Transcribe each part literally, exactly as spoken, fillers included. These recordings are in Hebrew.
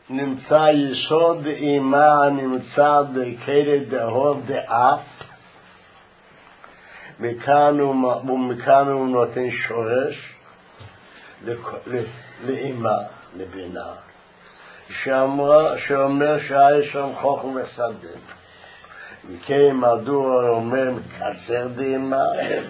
נמצא יסוד אימה נמצא דקרת דהוב דאף, מכאן ומכאן הוא נותן שורש לאימה, לבינה, שאומר שהיה שם חוכם ושדה. וכן מדוע אומר מקצר דאימה,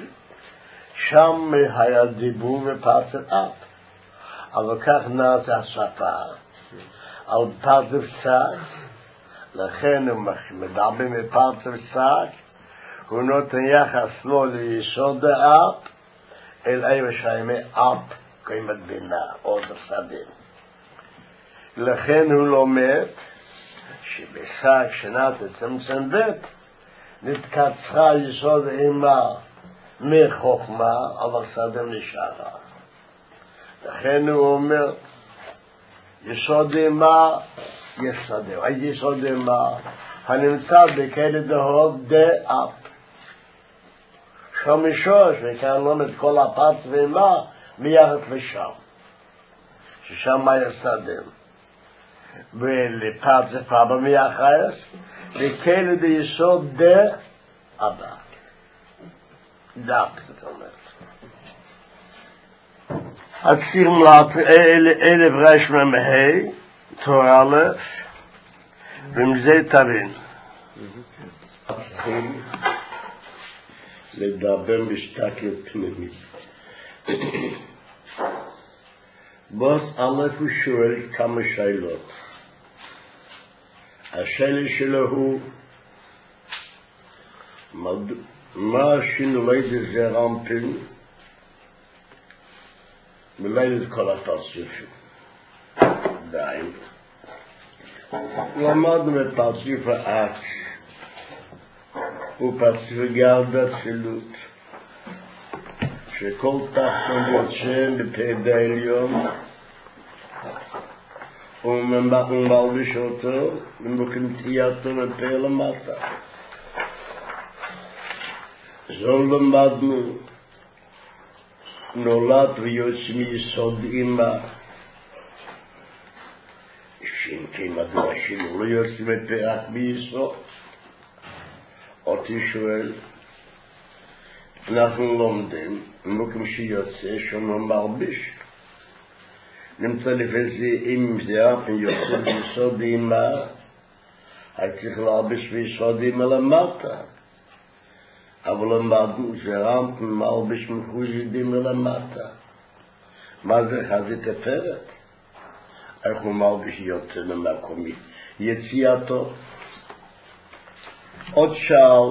שם היה דיבור ופרצף אף, אבל כך נעשה השפה על פרצף שק, לכן הוא מדבר מפרצף שק, הוא נותן יחס לו ליסוד האפ, אל איבר שיימי אפ, קיימת בינה, עוד השדה. לכן הוא לומד, שבשק שנת צמצם בית, נתקצרה יסוד אימה מחוכמה, אבל שדה נשארה. לכן הוא אומר, יסוד אימה, יש שדה. היי יסוד אימה, הנמצא בקרת דהוב דאפ. שם משורש, וכאן לומד כל הפרץ ואימה, מיחד לשם. ששם היה שדה. ולפרצף אבא מיחס, וקרת יסוד דאבא. דאפ, זאת אומרת. הציר מלאפ אלף רש ממהי, תור א', ומזה תבין. התחיל לדבר משתקת פנימית. בוס א' הוא שואל כמה שאלות. השאלה שלו הוא, מה שינוי דזרמפין מליל כל הפרצופים? די. למדנו בפרצוף האק, הוא פרצוף גרד אצילות, שכל תחתון יוצא בפעד העליון, ומלביש אותו, ומקנטייתו בפעד למטה. זו למדנו, נולד ויוצא מיסוד אימה, שאם כן מדוע שלו לא יוצא בפרק ביסוד. אותי שואל, אנחנו לומדים, ומקום שיוצא שם מלביש. נמצא לפי אם זה אף יוצא ביסוד אימה, הייתי צריך להלביש ביסוד אימה למטה. אבל למדנו זרמת מלביש מחוידים למטה. מה זה חזית הפרק? איך הוא מלביש יוצא ממקום יציאתו? עוד שאל,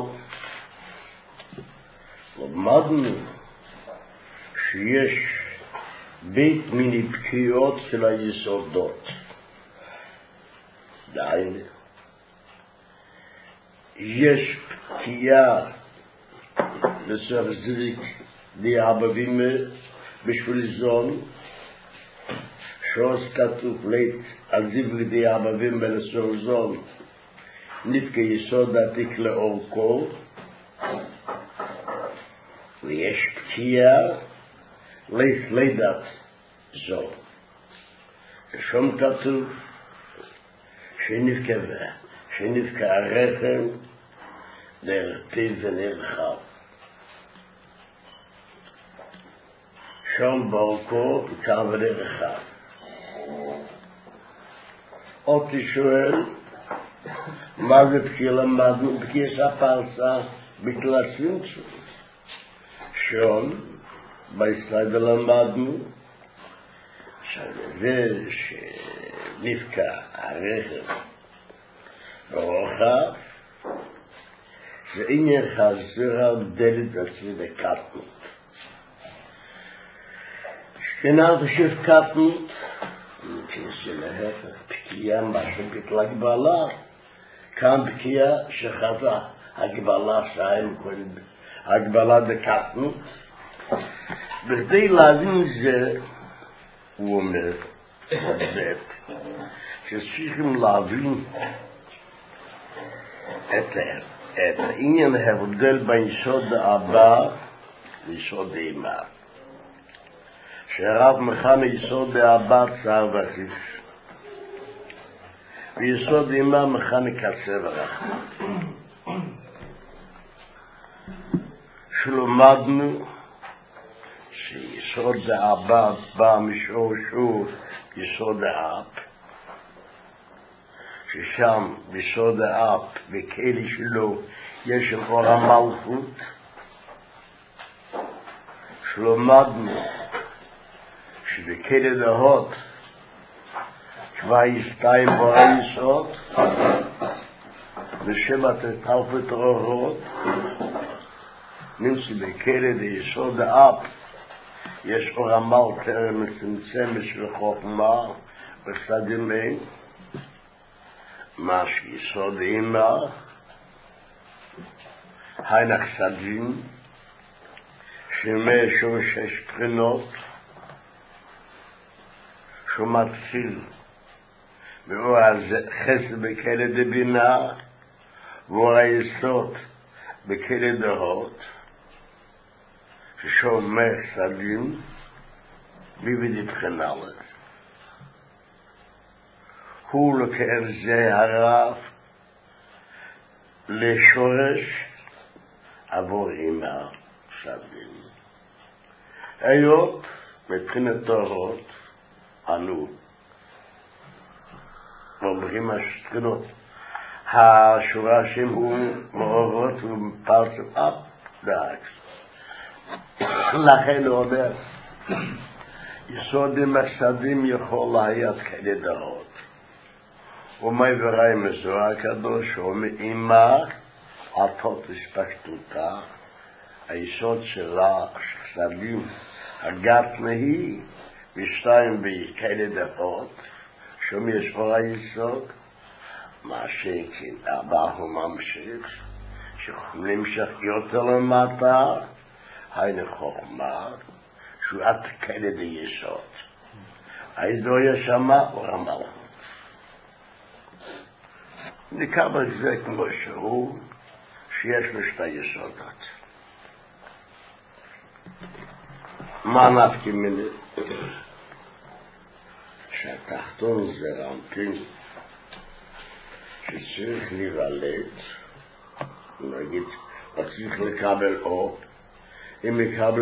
למדנו שיש בית מיני פקיעות של היסודות. דיינה. יש פקיעה לסר זריק די אבבים בשביל זון, שוס כתוב לית על זיבלי די אבבים לסר זון, נפקה יסוד עתיק לאורכו, ויש פקיעה לית לידת זון. שום כתוב שנפקה שנפקה הרחם נרטיב ונרחב. שם באורכו וכאן ונרחב. אותי שואל, מה זה פקיע למדנו? פקיע שפרצה בקלסים שון, בישראל למדנו, שזה שנפקע הרחם רוחב, זה עניין חזרה דלת עצמי וקטנות. שכנה ושף קטנות, זה להפך, פקיעה משהו פקלה גבלה, כאן פקיעה שחזה הגבלה שהם קוראים, הגבלה דקטנות. בכדי להבין זה, הוא אומר, זאת, שצריכים להבין את את העניין ההבדל בין יסוד האבא ויסוד האמא. שהרב מכנה יסוד האבא צער וחיש. ויסוד אימה מכני קצה ורחמה. שלומדנו שיסוד האבא בא משור שוב יסוד האב, ששם ביסוד האב בכלי שלו יש אור המלכות. שלומדנו שבכלי דהות כבר יסתיים בו היסוד ושבע תתלפת אורות, נמצא בכלי דיסוד האב יש אור המלכות מצמצמת של חוכמה וחסדים אין. מה שיסוד אימה היינה חסדים שמשהו שש בחינות שהוא מתחיל ואור החסד בכלי דבינה ואור היסוד בכלי דהות ששומע חסדים ויבדי בחנלת. הוא לקר זה הרב לשורש עבור אימה חסדים. היות מבחינת תורות אנו אומרים השכנות השורשים הוא מעורבות ופרצת אפ דאקס. לכן הוא אומר יסודים החסדים יכול להיות כאלה דעות. ומי וראי מזוהה הקדוש ומאימה עטות הספשטותה היסוד שלה שחסדים הגת נהי ושתיים בכאלה דעות שום יש אור היסוד מה שכן אבא הוא ממשיך שנמשך יותר למטה היינו חוכמה שהוא עד כאלה דיסוד הידו ישמה אור המלכות. נקרא בזה כמו שהוא שיש לו שתי יסודות. מה נפקי מיני? שהתחתון זה רמפין שצריך להיוולד, נגיד, צריך לקבל אור, אם מקבל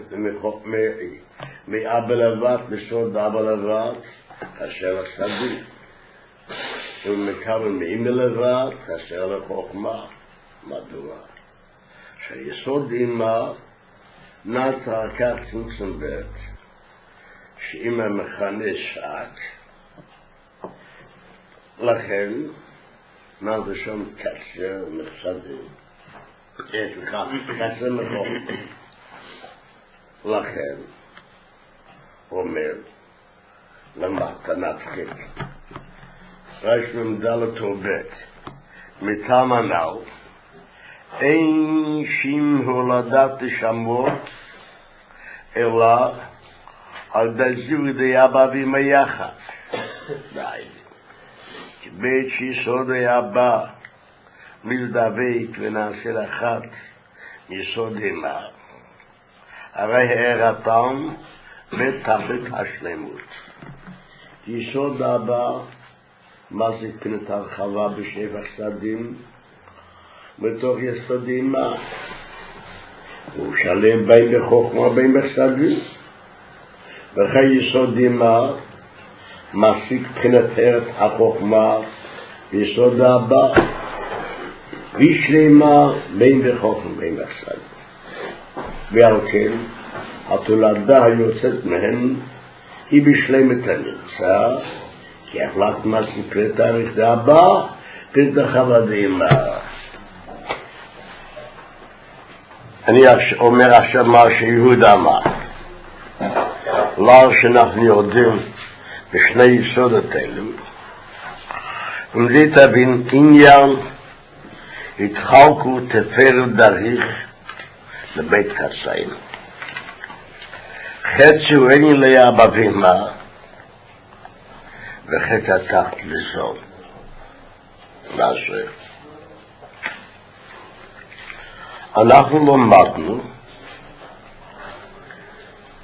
מאבא לבד, בסוד באבא לבד, כאשר החסדים. אם מקבל מאמא לבד, כאשר לחוכמה. מדוע? שהיסוד אימה נעצר כך צמצום בית, שאימא מכנה שק, לכן נעצר שם קצר מחסדים. יש לך קצר מחוכמה. לכן אומר למטה נתחיל רש ממדלת ובית מטעם הנ"ל אין שים הולדת שמות אלא על דזיו דיאבא ואמא יחד. די בית שיסוד היאבא מזדבק ונעשה לאחת יסוד אימה הרי הערתם בתכלית השלמות. יסוד הבא מחזיק פנת הרחבה בשבע חסדים בתוך יסוד אימה. הוא שלם בין בחוכמה בין בחסדים. וכי יסוד אימה מחזיק פנת ארץ החוכמה יסוד הבא ושלמה בין בחוכמה בין בחסדים. ועל כן התולדה היוצאת מהם היא בשלמת הנמצא כי החלט מה ספרי תאריך זה הבא תדחה בדימה. אני אומר עכשיו מה שיהודה אמר לא שאנחנו יודעים בשני יסודות אלו אם זה תבין עניין התחלקו תפארת דריך לבית קצאים חצי הוא אין לי אבא ואמא וחצי התחת לזון. מה זה? אנחנו למדנו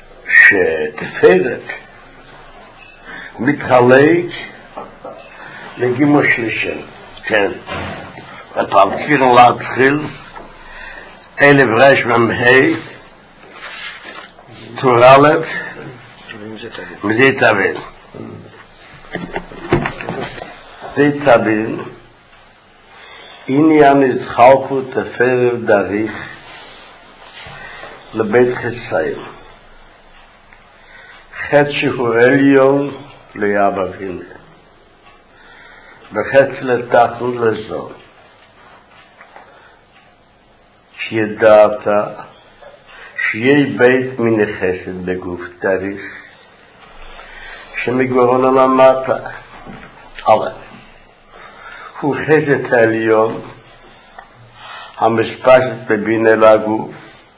שתפארת מתחלק לגימו שלישי, כן. הפרקיר להתחיל, אלף רש ממהי, טור א', מזה תבין. זה תבין, עניין התחלפות תפר דריך לבית חסיים. חטא שהוא עליון ליאבבין. וחטא לתחתון לזון. שידעת שיהיה בית מן החסד בגוף דריך שמגורון על המטה. א' הוא חסד העליון המשפשת בבינה לגוף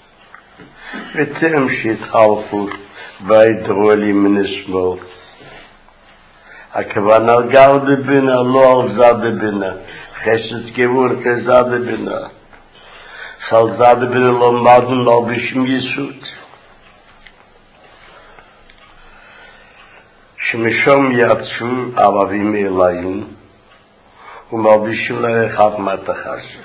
וטרם שהתחלפו וידרועלי מן השמאל. הכוונה גר בבינה, לא על זד בבינה. חסד גבול כזד בבינה. שעל זד בבינה לא מדן לא בשם יסוד. שמשום יצאו ערבים אליים ומלבישים לאחד מהתחסף.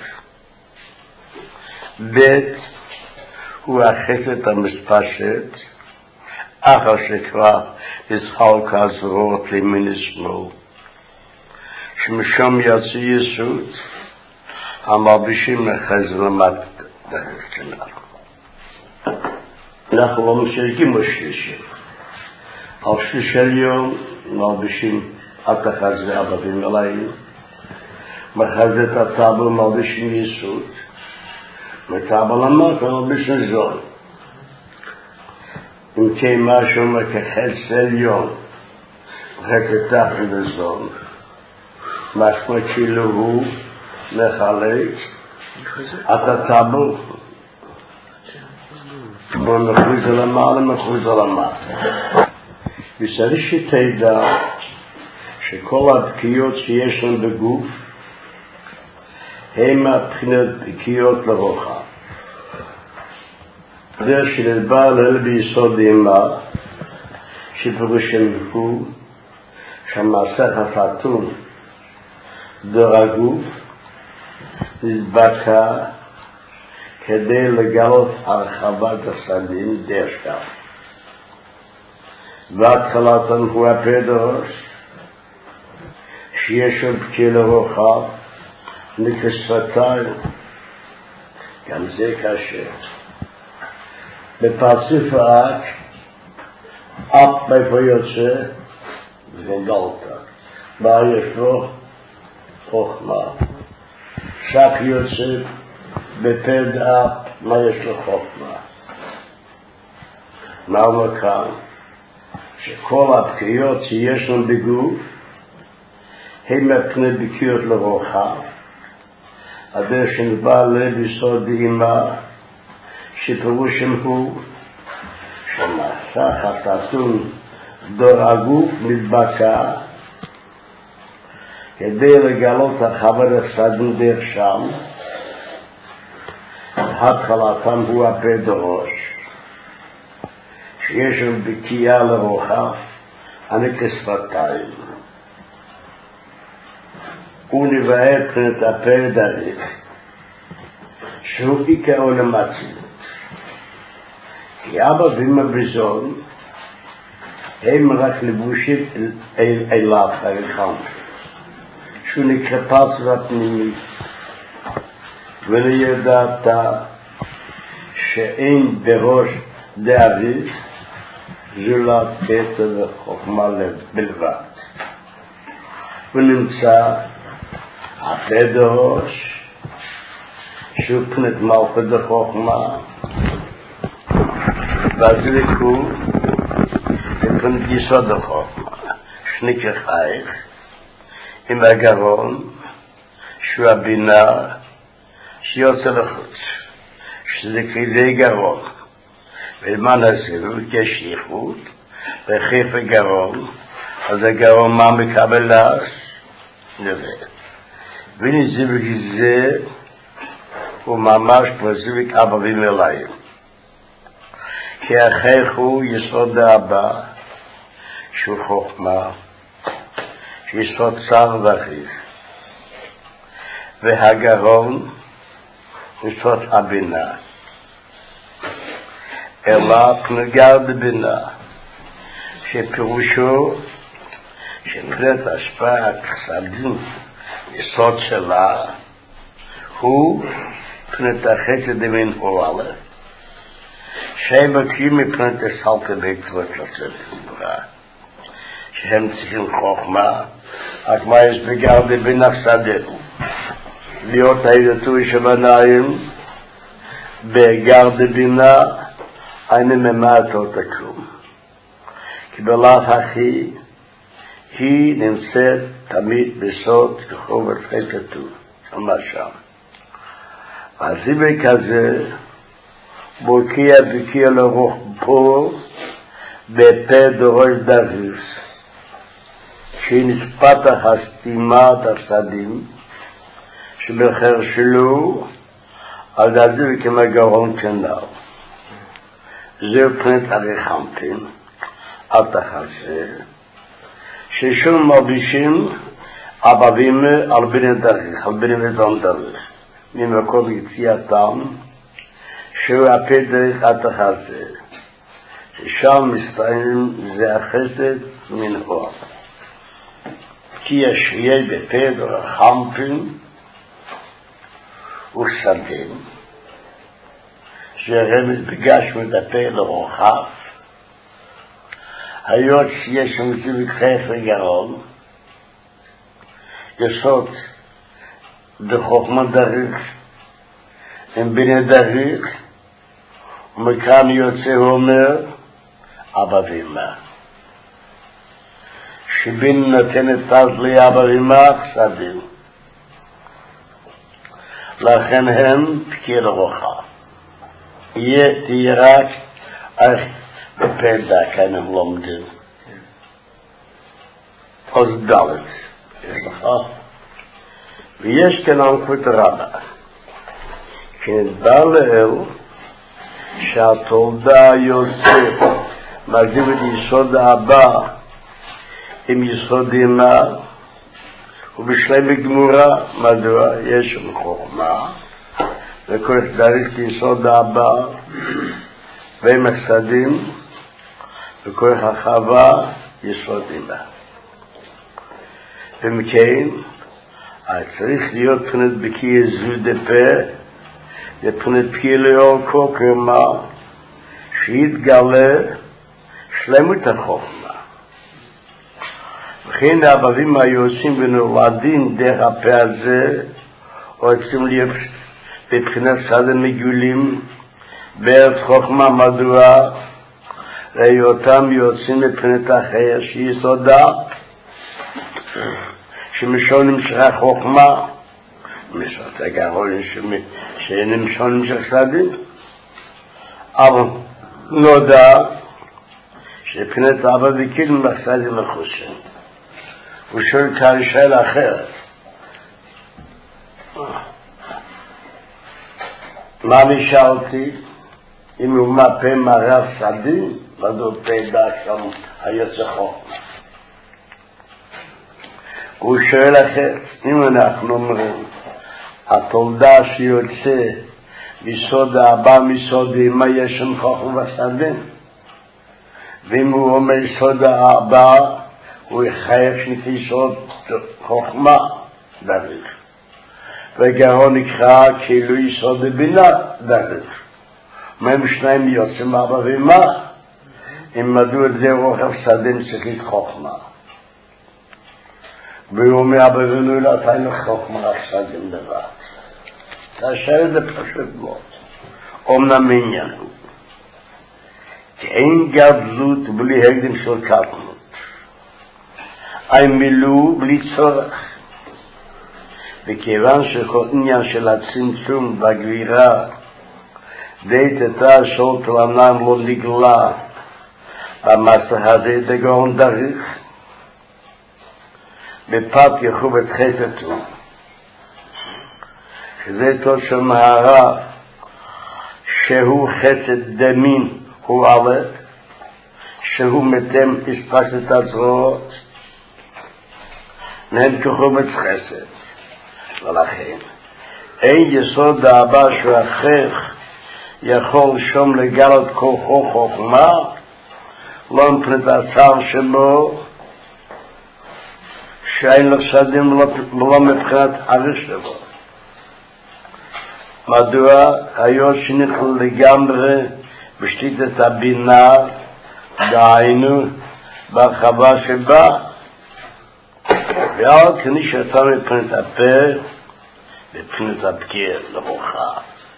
בית הוא החסד המשפשת אחר שכבר יצחל כזרועות לימין ושמאל. שמשום יצא יסוד המלבישים לחסד למתחסף. אנחנו לא משרקים בשלישי. על שלישי היום מלבישים התחסף ערבים אליים. מחזת הטאבל מלבישים יסוד. מטאבל המטה מלבישים זון. אם כן משהו מכחץ עליון, חצי תחת לזון, משמע כאילו הוא מחלק את הטאבל. כמו מחוז על המעלה, מחוז על המטה. וצריך שתדע שכל הבקיות שיש לנו בגוף הם הבחינות בקיות לרוחב. זה שנדבר ליל ביסוד אימה שפירושם הוא שהמסך הפתון דור הגוף נתבקע כדי לגלות הרחבת הסדים דרך והתחלתם הוא הפדרוש שיש עוד בקיא לרוחב נקשפתיים גם זה קשה בפרצוף האק אפ מאיפה יוצא וגלת מה יש לו? חוכמה שק יוצא בפד אפ מה יש לו? חוכמה. מה אומר כאן? שכל הבקיות שיש לנו בגוף הם מפני בקיות לרוחב. הדרך שנדבר לביסוד אימה שפירושם הוא שמסך התחתון דור הגוף מתבקע כדי לגלות הרחבת הסדים דרך שם. התחלתם הוא הפדרוש שיש שם בקיאה לרוחב הנקשפתיים. הוא נבהר פנת הפד הדרך שהוא עיקרו למצלות. כי אבא ואמא בזון הם רק לבושים אליו הרחם שהוא נקרא פרצה פנימית ולידעת שאין בראש דאביב זולת כתר וחוכמה בלבד. ונמצא הפדרוש שהוא פנת מלכות החוכמה והזריקו לפנת יסוד החוכמה שני כחייך עם הגרון שהוא הבינה שיוצא לחוץ שזה כדי גרון ולמן הזילות יש ייחוד וחיף הגרון אז הגרון מה מקבל לך? נראה ונזיבק זה הוא ממש פרזיבק אבא ומלאים כי החייך הוא יסוד האבא שהוא חוכמה יסוד צר ואחיו. והגרון יסוד הבינה. אלא פנגר בבינה, שפירושו שמבחינת השפעת חסדים יסוד שלה הוא מבחינת החסד המנהואלה, שהם מכירים מבחינת הסלטה בעקבות של סברה, שהם צריכים חוכמה, רק מה יש בגר בבינה שדה, להיות הידתו שבניים, בגר בבינה, אני ממעט אותה כלום. כי בלאו הכי, היא נמצאת תמיד בסוד כחוב וחסדו, ממש שם. הזיווי כזה, בוקיע בקיע לרוח פה, בפה דורש דריס, שהיא נספת הסתימת הסדים, שבחר שלו, על הזיווי כמגרון כנר. זהו פנט הרחמפין, אל תחזה, ששום מרבישים אבבים על בני דרך, על בני ודון דרך, ממקום יציאתם, שהוא הפה דרך אל תחזה, ששם מסתיים זה החסד מנהור. כי ישיה בפה דרחמפין ושדים, שרמז בגשמת הפה לרוחב, היות שיש מציב חייך וגרון, יסוד בחוכמה דרך, עם בני דרך, ומכאן יוצא אומר, אבא ואמא. שבין נותנת אז לאבא ואמא חסדים. לכן הם פקיע לרוחב. יהיה תהיה רק איך בפדה כאן הם לומדים. אז דלת, יש לך. ויש כאן ענקות רבה. כנדבר לאל שהתולדה יוצא מגדיב את יסוד הבא עם יסוד אימה ובשלם גמורה מדוע יש שם חוכמה וכל דריך יסוד הבא ועם החסדים וכל החווה יסוד אימה. ומכן צריך להיות פנת בקי זו דפה לפנת בקי לאור קוקרמה שיתגלה שלמות החוכמה. וכן האבבים היוצאים ונולדים דרך הפה הזה רוצים להיות בבחינת סדם מגולים בארץ חוכמה מדוע ראיותם יוצאים מבחינת אחר שיסודה שמשונים של החוכמה משעות הגרון שאינם משונים של סדים אבל נודע שבחינת אבא וקיל מחסדים לחושן הוא שואל כהרשאל אחרת מה אני שאלתי אם הוא מפה מרב סדים מדוע פדה שם היוצא חוכמה הוא שואל אחרת אם אנחנו אומרים התולדה שיוצא מסוד הבא מסוד מה יש שם חוכמה וסדים ואם הוא אומר סוד הבא הוא יחייב שנקרא סוד חוכמה דרך וגרון נקרא כאילו יסוד בינה דרך מהם שניים יוצאים אבא ואמא אם מדוע את זה רוחב סדים צריך חוכמה והוא אומר אבא ואמא לא תהיה חוכמה סדים דבר כאשר זה פשוט מאוד אומנם עניין הוא כי אין גדלות בלי הקדם של קטנות אין מילוא בלי צורך וכיוון שכל עניין של הצמצום והגבירה דייתתה של כלנם לא נגלה במסע הזה דגרון דריך בפת יחוב את חסדו שזה תות של מהרה שהוא חסד דמין הוא עלה שהוא מתם הספשת הזרועות נהם כחומץ חסד. ולכן, אין יסוד האבא שהחך יכול שום לגלות כוחו חוכמה, לא מפנת הצער שבו, שאין לו שדים ולא מבחינת עריך שלו. מדוע? היו שנכלו לגמרי בשליטת הבינה, דהיינו, ברחבה שבה, ועל כני שאתה מבחינת הפה, מבחינת הפקיר, לרוחה.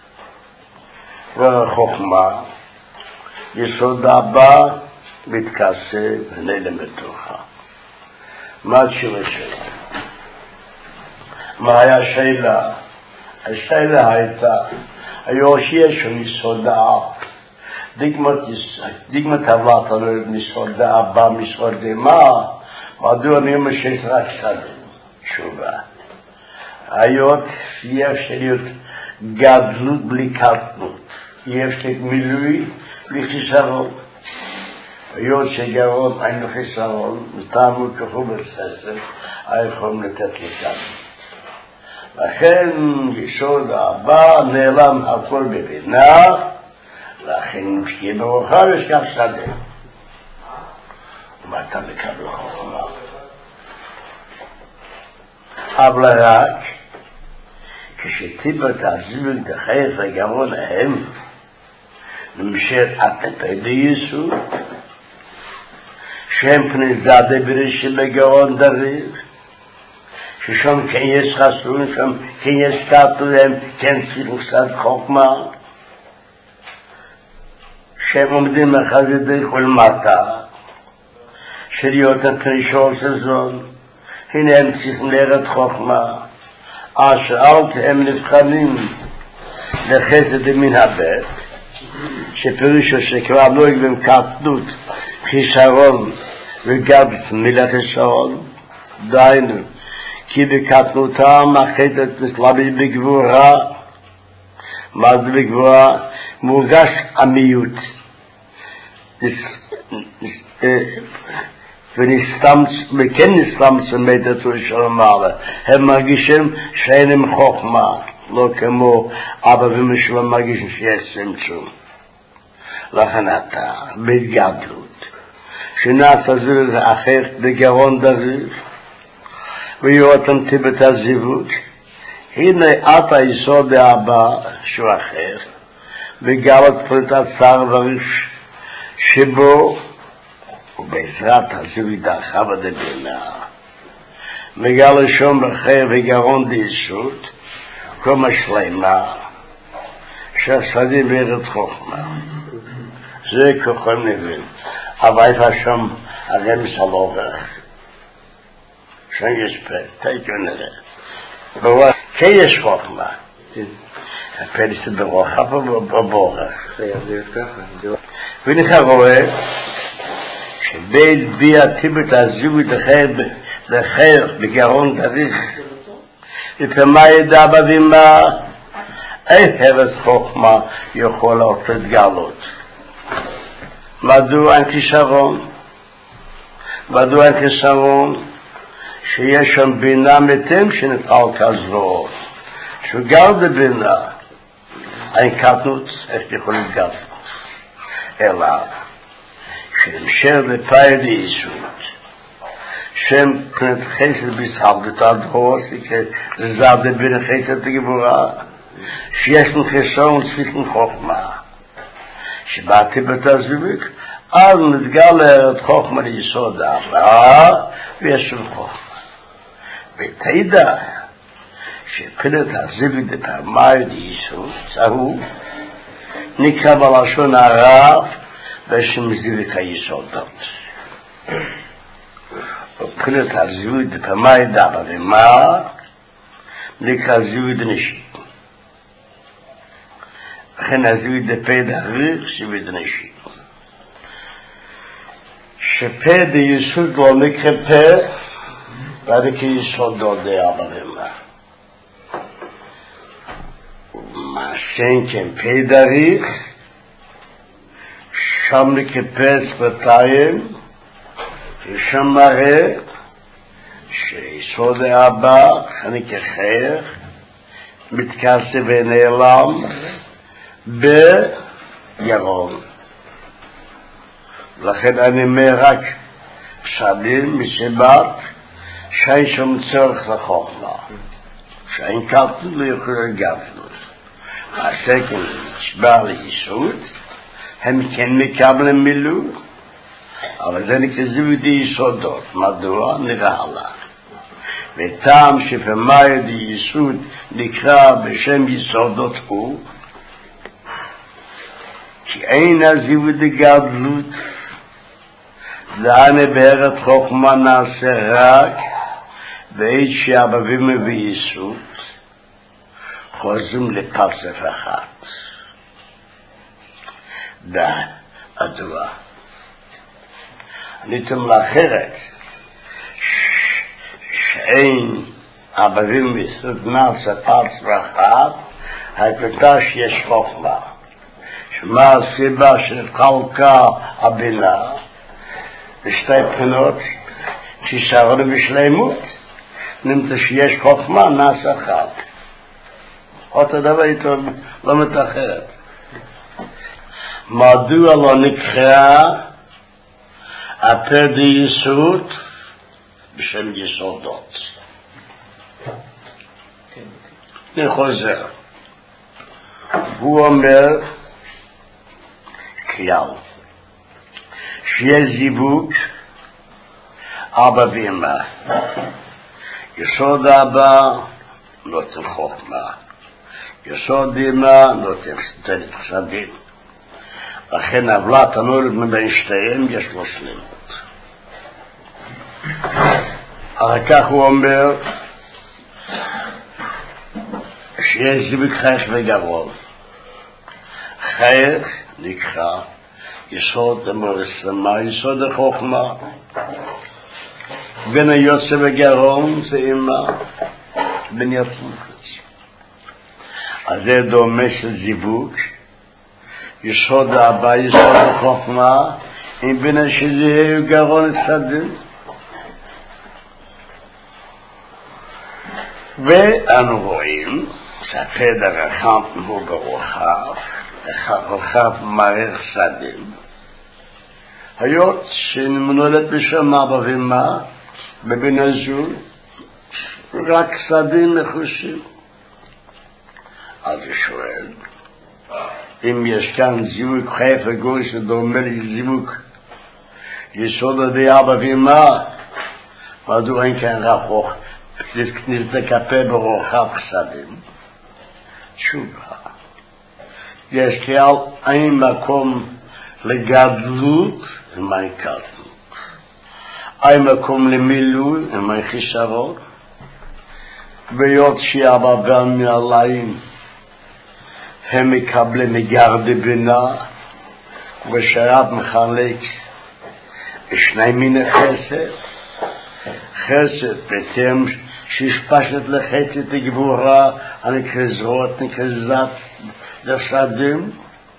והחוכמה, יסוד הבא, מתכסה ונעלם בתוכה. מה התשובה שלה? מה היה השאלה? השאלה הייתה, היו שיש מסודה, דיגמת הבאת עליו מסודה הבא, מסודה מה? מדוע נאמר שיש רק סדר? תשובה. היות יש להיות גדלות בלי קטנות, יש להיות מילוי בלי חיסרון. היות שגרון אין חיסרון, מטעמו כחו בססר, היכולים לתת לכאן. לכן יסוד הבא נעלם הכל בבינה, לכן משקיע ברוחה ושכח שדה. ומה אתה מקבל חוכמה? אבל רק כשטיפה תעזיבו את החייך הגרון ההם, נמשך הטפי ביסוד, שהם פני זדה בראשי בגרון דריך, ששם כן יש חסון, שם כן יש קטו להם, כן צריכים קצת חוכמה, שהם עומדים אחד ידי כל מטה, שלהיות הפרישור סזון, הנה הם צריכים לראות חוכמה, אשר הם נבחנים לחסד מן הבית, שפירושו שכבר לא יגבים קטנות, חיסרון וגבת מילת השעון, דיינו, כי בקטנותם החטאת מתלבט בגבורה. מה זה בגבורה? מורגש עמיות. וכן נסתמצם את של המעלה. הם מרגישים שאין הם חוכמה, לא כמו אבא ומשלם מרגישים שיש צמצום. לכן אתה, בגדלות, שנעשה זה אחר בגרון דריך, ויואתם טיבת הזיוות, הנה אתה יסוד האבא שהוא אחר, וגלת פריטת שר וריש שבו, ובעזרת הזיוות הרחב הדבינה, מגל שום אחר וגרון דיסות, כמו שלמה, שהשדים בארץ חוכמה. זה כוחם נבין. אבל איפה שם הרמס הלורך, שם יש פה, תהיו נראה. בואו, כן יש חוכמה. הפליס ברוחה פה בבורך. זה יביא ככה. ונכה רואה, שבין בי הטיבת הזיווי לחייך בגרון דריך, לפמה ידע בבימה, אין הרס חוכמה יכול לתת גלות. מדוע אין כישרון? מדוע אין כישרון? שיש שם בינה מתם שנפעל כזו, שהוא גר בבינה, אין קטנות, איך יכול להתגלות? אלא, שנמשך לפעיל ליסוד, שם פנת חסד בסחבדת הדרוס, לזד לבין חסד הגבורה, שיש לנו כישרון צריכים חוכמה. שבאתי בתזיביק, אז נתגלה את חוכמה ליסוד האבא, ויש לנו חוכמה. ותדע, שפלט הזיביק דפרמי ליסוד, צהוב, נקרא בלשון הרב, בשם זיביק היסודות. ופלט הזיביק דפרמי דאבא ומה, נקרא זיביק דנשית. לכן הזיביק דפה דריך זיביק דנשית. שפה דיסוד לא נקרא פה, ועד כיסודו דאבא ומה. מה שאין כן פה דריך, שם נקפה שפתיים, ושם מראה יסוד הבא, אני כחר, מתכסה ונעלם בירון. לכן אני אומר רק פסדים מסיבת שאין שום צורך לחוכמה. שאין קלטות לא יכול לגפנות. הסקל נשבר ליסוד, הם כן מקבלים מילוא, אבל זה נקזו די יסודות. מדוע? נראה לה. וטעם שפמאי די יסוד נקרא בשם יסודות הוא, כי אין עזיבו די גדלות, דענה בארת חוכמה נעשה רק בעת שהבבים וייסוד חוזרים לפרסף אחת. דה, הדוע. ניתם לאחרת שאין הבבים וייסוד נעשה פרסף אחת, ההקלטה שיש חוכמה. שמה הסיבה שחלקה הבינה בשתי בחינות שישרנו בשלימות, נמצא שיש חוכמה נעשה אחד. אותו דבר איתו לא מתאחרת. מדוע לא נקרא הפה די יסוד בשם יסודות? אני חוזר. הוא אומר כלל שיש זיווג אבא ואמא. יסוד אבא נותן חוכמה, יסוד אמא נותן חסדים. לכן הבלת הנולד מבין שתיהם יש לו שלמות. אחר כך הוא אומר שיש זיווג חייך וגרון. חייך נקרא יסוד המורסמה, יסוד החוכמה. בין היוצא וגרון זה אמא, בין יצמחת. אז זה דומה של זיווג. יסוד הבא, יסוד החוכמה, אם בין שזה גרון צדדים. ואנו רואים שהפד הרחם הוא ברוחב, רוחב מערך צדדים. היות שנמנולת בשם אבא ואמא, בבין הזוג, רק צדדים מחושים. אז הוא שואל, אם יש כאן זיווג חייך וגוי שדומה לזיווג יסוד עדי אבא ואמא, מדוע אין כאן רחוק, נרתק הפה ברוחב צדדים? תשובה. יש כלל אין מקום לגדלות ומאי קטנות. אין מקום למילוי ומאי חיסרון. ויות שאבא ואמא עליהם הם מקבלים מגרדי בינה, ושרב מחלק שני מיני חסד. חסד בתם שהשפשת לחצת הגבורה הנקרזרות, נקרזת לסדים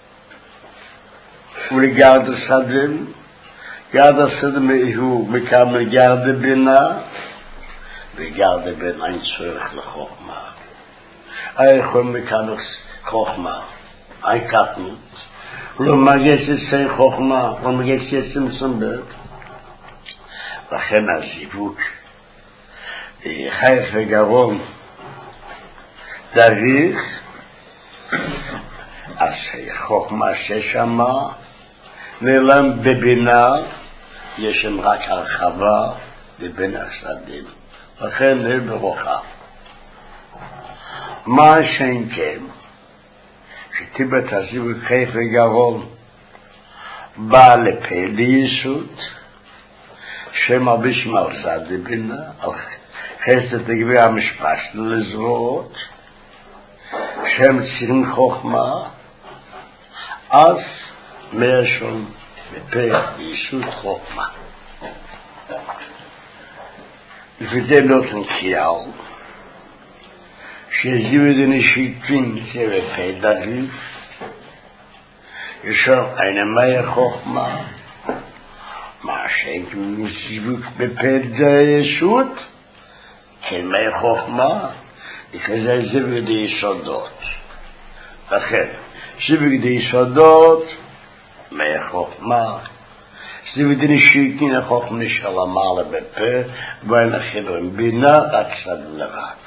ולגרד הסדים. גרד הסדים הוא מקבל גרד בינה, וגרד בינה אין צורך לחוכמה. היכול מקבל חוכמה, אין קטנות. לא מגש יצא חוכמה, לא מגש יצא מסמבט. לכן הזיווג חייך וגרון דריך, אז חוכמה ששמה נעלם בבינה, יש שם רק הרחבה בבין הצדדים. לכן זה ברוחב. מה שאין כן, שטיבת הזיווג חייך וגרון בא לפה ליסוד, שם הבישם על צד בינה, על חסד לגבי המשפט לזרועות, שם צריכים חוכמה, אז מהשון בפה ליסוד חוכמה. וזה נותן כלל, שזיווג נשיטים זה בפה דריף, ישר eine mehr חוכמה, מה שאין כמזיווג בפד הישות, כמי חוכמה, וכזה זיווג די יסודות. לכן, זיווג די יסודות, מי חוכמה, זיווג די נשיקין החוכמה נשאר למעלה בפה, ואין החיברים בינה, רק צד לרק.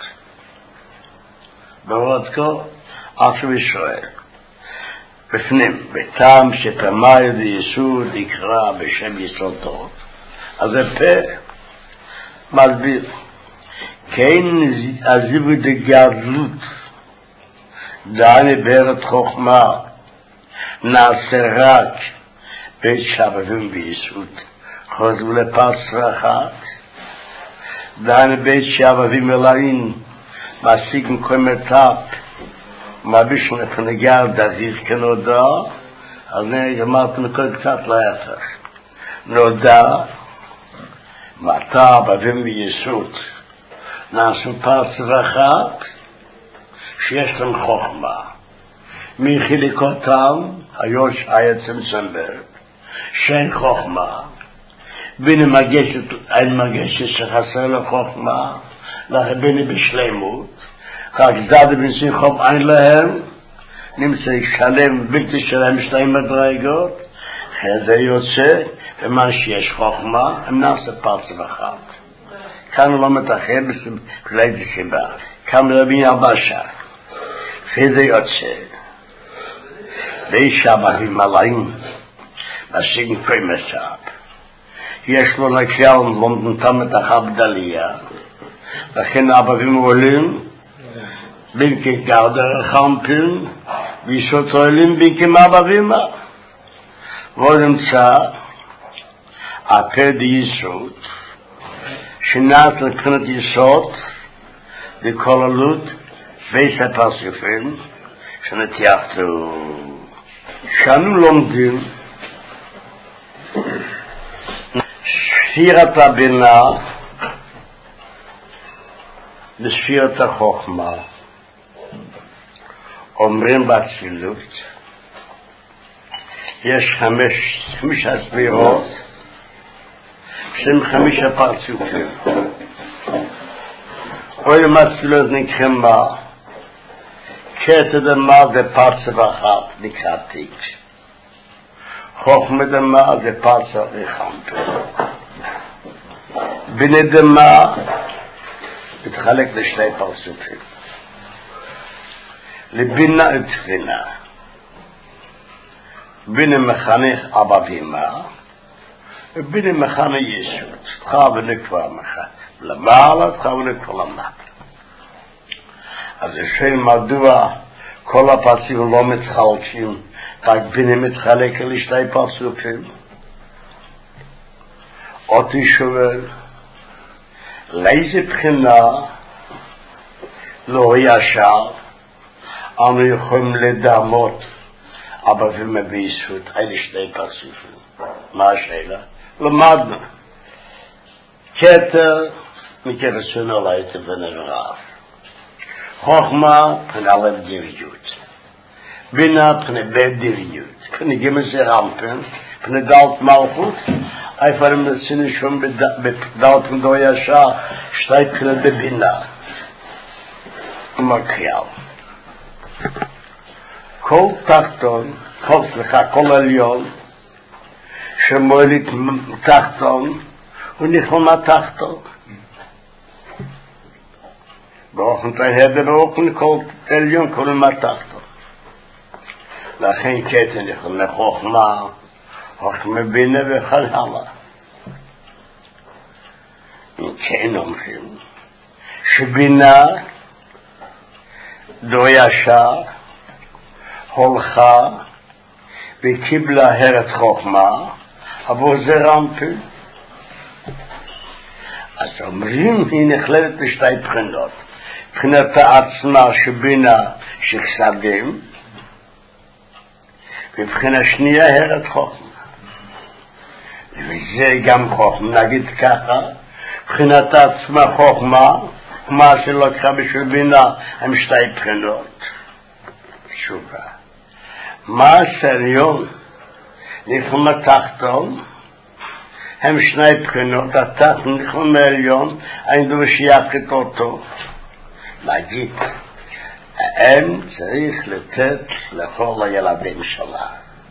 בעוד כה, עכשיו ישראל. בפנים, בטעם שפמאי די יסוד יקרא בשם יסודות, אז זה פה מסביר. כן הזיווג די גדלות, דעני בארץ חוכמה, נעשה רק בית שבבים ביסוד, חוזרו לפסר אחת, דעני בית שבבים אלוהים, מעסיקים כל מטאפ, מבישו לפנגר דזיז כנודע, אז אני אמרתי מכל קצת להפך. נודע, מטאפ, בבים ביסוד, נעשו פסר אחת, שיש להם חוכמה. מחיליקותם, היוש היה צמצמבר, שאין חוכמה. ביני מגשת, אין מגשת שחסר לו חוכמה, ביני בשלמות. רק זדה בנסים חום אין להם, נמצא שלם, בלתי שלם שתיים מדרגות, זה יוצא, ומה שיש חוכמה, הם נעשה פרצה אחת. כאן לא מתאחד בכלי סיבה. כאן רבי יבשה. וזה יוצא. ואיש הבאים עליהם, משיגים כל מסעב. יש לו נקל, לומדנתם את החבדליה, לכן הבאים עולים, בין כגרדר חמפין, וישות עולים בין כמבאים. ונמצא, הפד יסוד, שנעת לבחינת יסוד, וכוללות, בייס הפרסופים, שנתייחתו. שאנו לומדים, ספירת הבינה, וספירת החוכמה, אומרים באצילות, יש חמש, חמש הספירות, שהם חמש הפרצופים. אוי למצילות נקראים מה? קטע דמה זה פרצוף אחת נקרא תיק. חוכמה דמה זה פרצוף וחמפה. בינה דמה מתחלק לשני פרצופים. לבינה ותבינה. בינה מחנך אבא ואמא, ובינה מחנך יסוד. תחר ונקבע מחנך. למעלה, תחר ונקבע למטה. אז השאל מדוע כל הפרצופים לא מתחלקים, רק בינה מתחלק לשני פרצופים. אותי שואל, לאיזה בחינה לא ישר אנו יכולים לדמות אבא ואמא ביסוד, אלה שני פרצופים. מה השאלה? למדנו. כתר מכרסון עלי תבנה ורב. חוכמה פנה לב דיריות. בינה פנה בית דיריות. פנה גמס רמפן, פנה דלת מלכות. איפה מצינו שום בדלת מדו ישר, שתי פנה בבינה. מקריאל. כל תחתון, כל סליחה, כל עליון, שמועלית תחתון, הוא נכנע מהתחתון. באופן תהדה באופן כל עליון, כל מהתחתון. לכן קטע נכנע חוכמה, חוכמה בינה וכל הלאה. כן אומרים, שבינה דו ישר, הולכה וקיבלה הרת חוכמה, אבל זה רמפל. אז אומרים, היא נכללת בשתי בחינות. בחינת העצמה שבינה שכסדים, ובחינה שנייה הרת חוכמה. וזה גם חוכמה, נגיד ככה, בחינת העצמה חוכמה, מה שלקחה בשביל בינה, הם שתי בחינות. תשובה. מה שעליון נכנע תחתון, הם שני בחינות, התת נכון מעליון, אני דו שייכת אותו. להגיד, האם צריך לתת לכל הילדים שלה.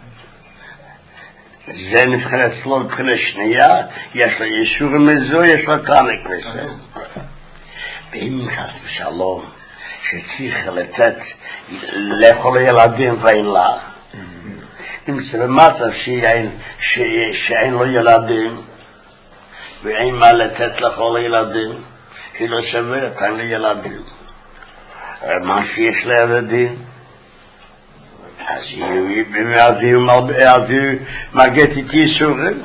זה נבחן אצלו לבחינה שנייה, יש לה אישור מזו, יש לה תענק מזה. ואם חס ושלום, שצריך לתת לכל הילדים ואין לה, אם זה במצב שאין לו ילדים, ואין מה לתת לכל הילדים, היא לא שברת, אין לי ילדים. מה שיש לילדים, אז היא מגעת איתי איסורים,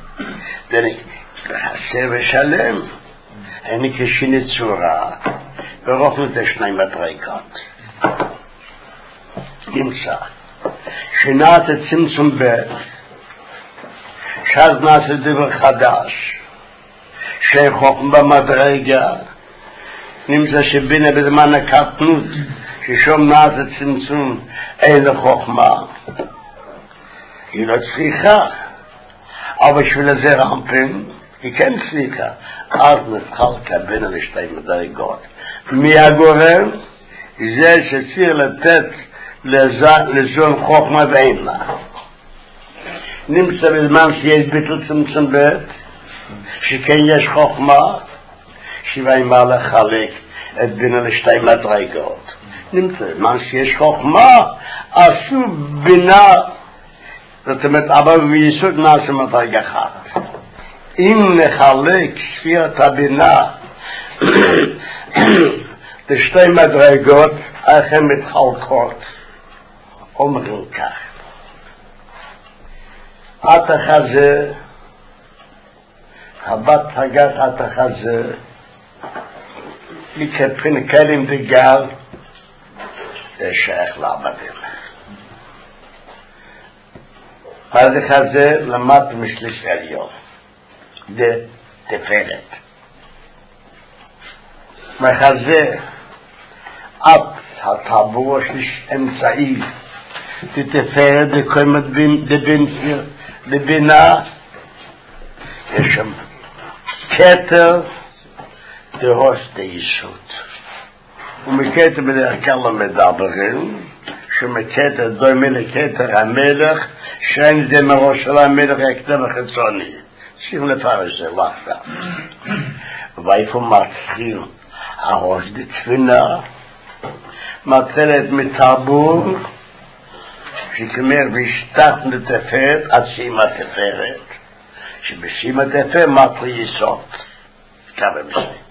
וחסר ושלם, אני כשיני צורה, ורוכנו את השני מדרגות. נמצא, שינת את צמצום ב' שאז נעשה דבר חדש, שחוכם במדרגה, נמצא שבינה בזמן הקטנות, ששום נעשה צמצום אין לחוכמה, היא לא צריכה, אבל בשביל זה רמפים, היא כן צריכה, אז נתחל כבינה לשתי מדרגות. מי הגורם? זה שצריך לתת לזון חוכמה ואין לה. נמצא בזמן שיש ביטול צמצום ב' שכן יש חוכמה, שבאים מה לחלק את בינה לשתי מדרגות. נמצא בזמן שיש חוכמה, עשו בינה, זאת אומרת, אבל ביסוד נעשה מדרגה אחת. אם נחלק ספירת הבינה לשתי מדרגות, איך הן מתחלקות. אומרים כך, התחזה, הבת הגת התחזה, מכפין כלים דגל, זה שייך לעבדים. התחזה למד משליש עליון, זה תפארת. מחזה, את הטבור שליש אמצעי, תתפארת דקוימת לבינה, יש שם כתר דרוס דייסות. ומכתר בדרך כלל מדברים, שמכתר דומה לכתר המלך, שאין זה מראש של המלך הכתב החיצוני. צריכים לפרש זה לחדה. ואיפה מתחיל הראש דתפינה, מתחילת מטבור, שכמר בשתת לתפארת עד שימה תפארת, שבשימה תפארת מתחיל יסוד. כמה בסדר.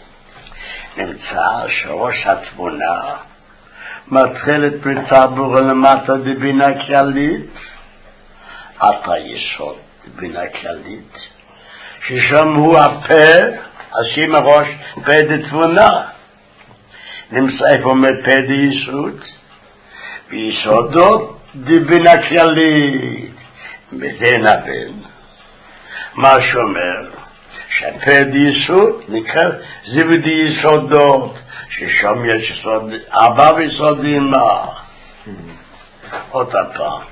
נמצא שראש התמונה מתחילת מטבור למטה דבינה כללית, עד היסוד דבינה כללית, ששם הוא הפה, השימה ראש פה דתמונה. נמצא איפה עומד פה דייסות, ביסודות דבינה כללית. בזה נבין מה שאומר שהפה דייסות נקרא זיו דייסודות, ששם יש יסוד אבא ויסודים מה אותה פעם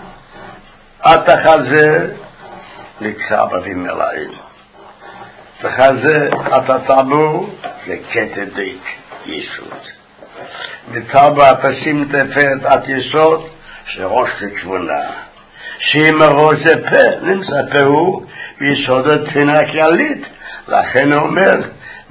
התחזה נקרא בבים אלאים, תחזה התטבור לקטע דיק יסוד וטבע תשים תפארת עד יסוד שראש תתבונה שאם הראש זה פה, נמצא פה הוא ביסוד התפינה כללית. לכן הוא אומר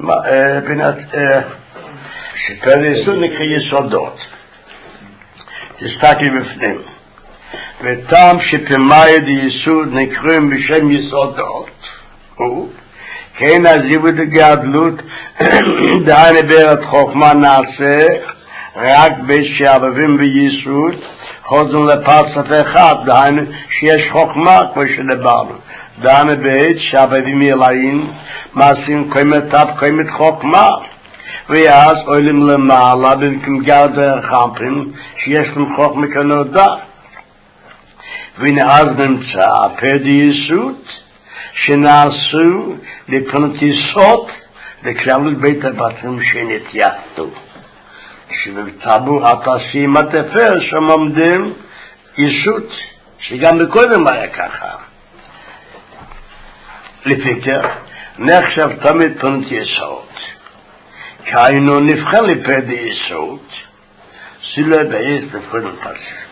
שפה ליסוד נקרא יסודות. תסתכלי בפנים, וטעם שפמאי דיסוד נקראים בשם יסודות הוא כן הזיו דגדלות דהיינו בארת חוכמה נעשה רק בשעבבים ביסוד חוזרים לפרצת אחד, דהיינו שיש חוכמה כמו שדברנו, דהיינו בעת שעבדים ילאים מעשים קיימת טב קיימת חוכמה, ואז עולים למעלה במקום גדר חמפים שיש להם חוכמה כנודע. והנה אז נמצא הפה דייסות שנעשו לבחינת יסוד לכללות בית הבתים שנתייחדו, שבטבור התעשיים התפאר שם עומדים יסות, שגם בקודם היה ככה. לפיכך, נחשב תמיד פונת יסוד. כאינו נבחן לפד יסוד, סילא בעיס לפונת פסק.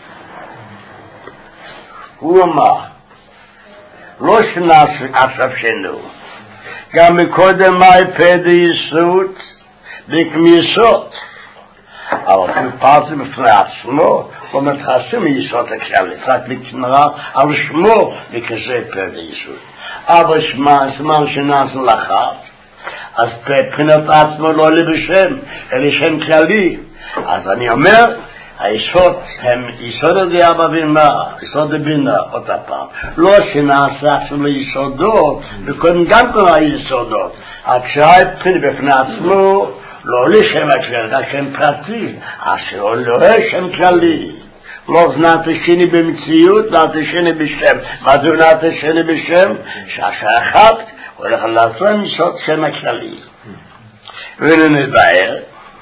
הוא אמר, לא שנעשה עכשיו שנו, גם מקודם מה פד יסוד, בכמיסות, אבל הוא פרסי בפני עצמו, הוא מתחסם מיסוד הכללי, רק לקנרה על שמו וכזה פד יסוד. אבל זמן שנעשה לחת, אז מבחינת עצמו לא עולה בשם, אלא שם כללי. אז אני אומר, היסוד הם יסוד הזה אבא ואמא, יסוד הבינה, אותה פעם. לא שנעשה עצמו ליסודות, וקודם גם כל היסודות. הקשרה מבחינת בפני עצמו, לא עולה שם הכללי, רק שם פרטי, אשר עולה שם כללי. לא זנת השני במציאות, נת השני בשם. מה זה נת השני בשם? שהשאחת הולך לעשות יסוד שם הכללי. ונבאר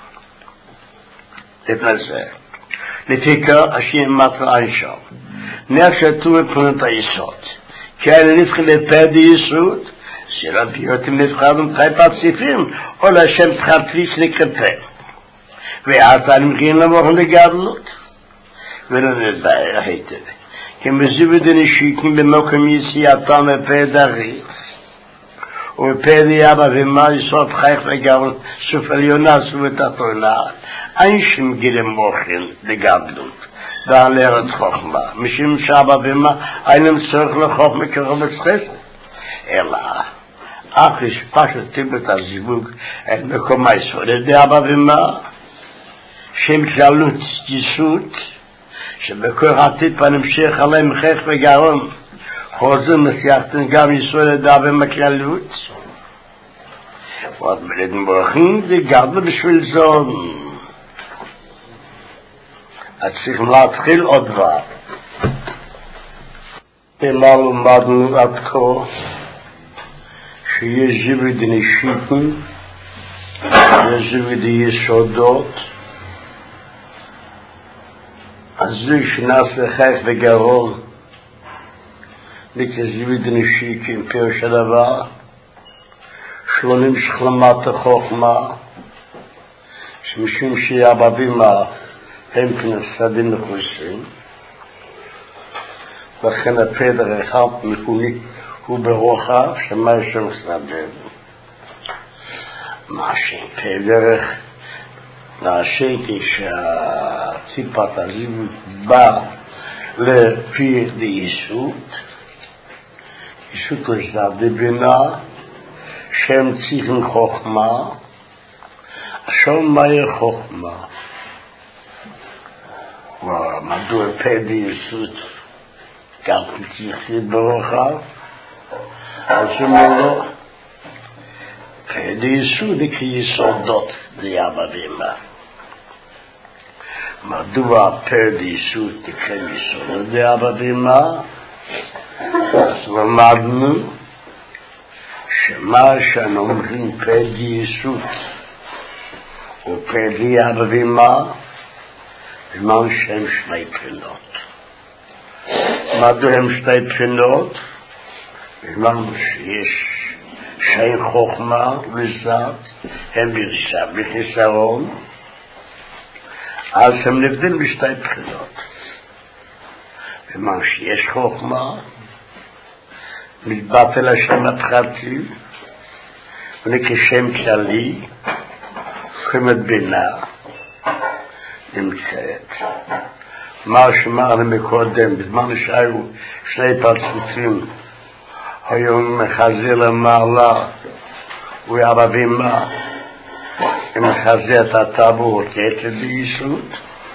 לפני זה. לפיקר השם מטרה אישו. נרשתו מפונת היסוד. כי אני נבחן לפד יסוד, שרביות נבחרנו חי פציפים, או לשם תחרתי שנקרפה. ואז אני מכין למוכן לגדלות. ונבאר היטב. כי מזיבד נשיקים במוקם יסייתם מפד הריך. ובפד יאבא ומה יסוד חייך לגדלות, סופר יונס ובתתונה, אין שם גילה מוכן לגדלות. ועל ארץ חוכמה. משום שאבא ומה אינם צורך לחוכמה כרוב אצחסת. אלא, אך יש פשוט טיבת הזיווג את מקום היסוד. את אבא ומה, שם כללות יסוד, שבכל עתיד פנמשך עליהם חייך וגרון, חוזר מסייחתן גם יסוד את אבא מכללות. ועוד מלדים ברוכים זה גדול בשביל זון. אז צריכים להתחיל עוד דבר. מה למדנו עד כה? שיש זיווג נשיקים, יש זיווג יסודות, אז זה שנעשה חייך וגרון, מכזיווג נשיקים, פירוש הדבר, שלא נמשך למטה חוכמה, שמשום שיאבא ואמא הם כנסדים מחוסים, לכן הפדר אחד מפוני הוא ברוחב, שמה יש שם סנדב. מה שפדרך נעשיתי שהציפת הזיו בא לפי דייסות, יסות לסנד דבינה, שם צריכים חוכמה, עכשיו מהי חוכמה? מדוע פד יסוד גם צריך ברוחב? אז אומר פד יסוד כיסודות ליאבא ואמא. מדוע פד יסוד כיסודות ליאבא ואמא? אז למדנו שמה שאנו אומרים פד יסוד ופד ליאבא ואמא זמן שהם שני בחינות. מדוע הם שני בחינות? זמן שיש שאין חוכמה וזאת, הם בחיסרון, אז הם נבדלים בשתי בחינות. זמן שיש חוכמה, מתבטל השם התחלתי, וכשם כללי, חמת בינה, נמצאת. מה שאמרנו מקודם, בזמן שהיו שני פרצופים, היום מחזיר למעלה, ואבא ואמא, הם מחזיר את הטבור כעצת ביסוד,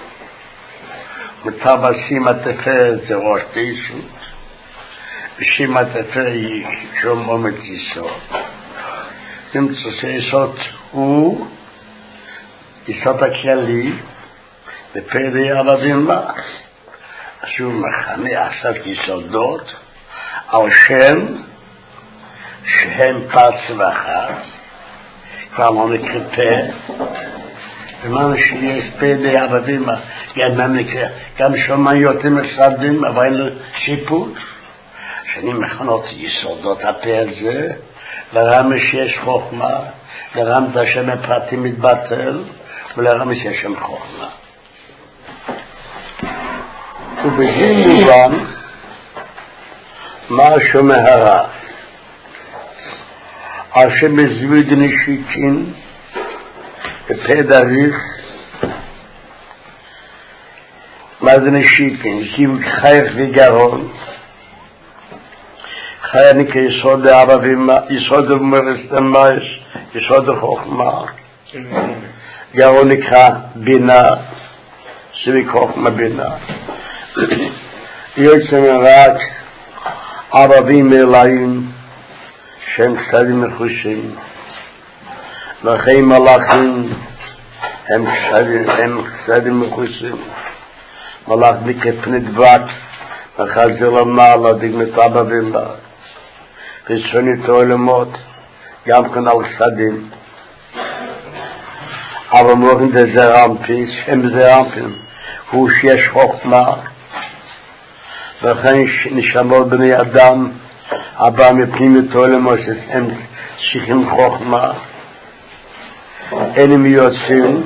מטבסים התפארת זה ראש ביסוד, ושים התפארת היא שום עומד יסוד. נמצא שיסוד הוא יסוד הכללי, בפדי אבא ואמא, אז הוא מכנה עשת יסודות, על שם שהם פרץ ואחת, כבר לא נקרפה, ומה שיש פדי אבא ואמא, גם שומעים יותר מסרדים, אבל אין לו שיפוט, שאני מכנות יסודות הפעל זה, לרמז שיש חוכמה, לרמז השם הפרטי מתבטל, ולרמז שיש שם חוכמה. ובזה מובן, משהו מהרע. אשר מזוויד נשיקין, בפדריך, מה זה נשיקין? זיווג חייך וגרון, חייני כיסוד הערבים, יסוד ומרסטמייס, יסוד החוכמה, גרון נקרא בינה, זיווג חוכמה בינה. יוצא מרק ערבים אליים, שהם קצדים מחושים, וכי מלאכים הם קצדים, הם קצדים מחושים. מלאך בכפני דבק, וחזר למעלה, דגמתה בבימה. ושונית עולמות, גם כאן על קצדים. אבל מוכן זה זרמפי, שם זרמפי, הוא שיש חוכמה, וכן נשמות בני אדם, הבא מפנימית עולמות, הם צריכים חוכמה, אינם יוצאים,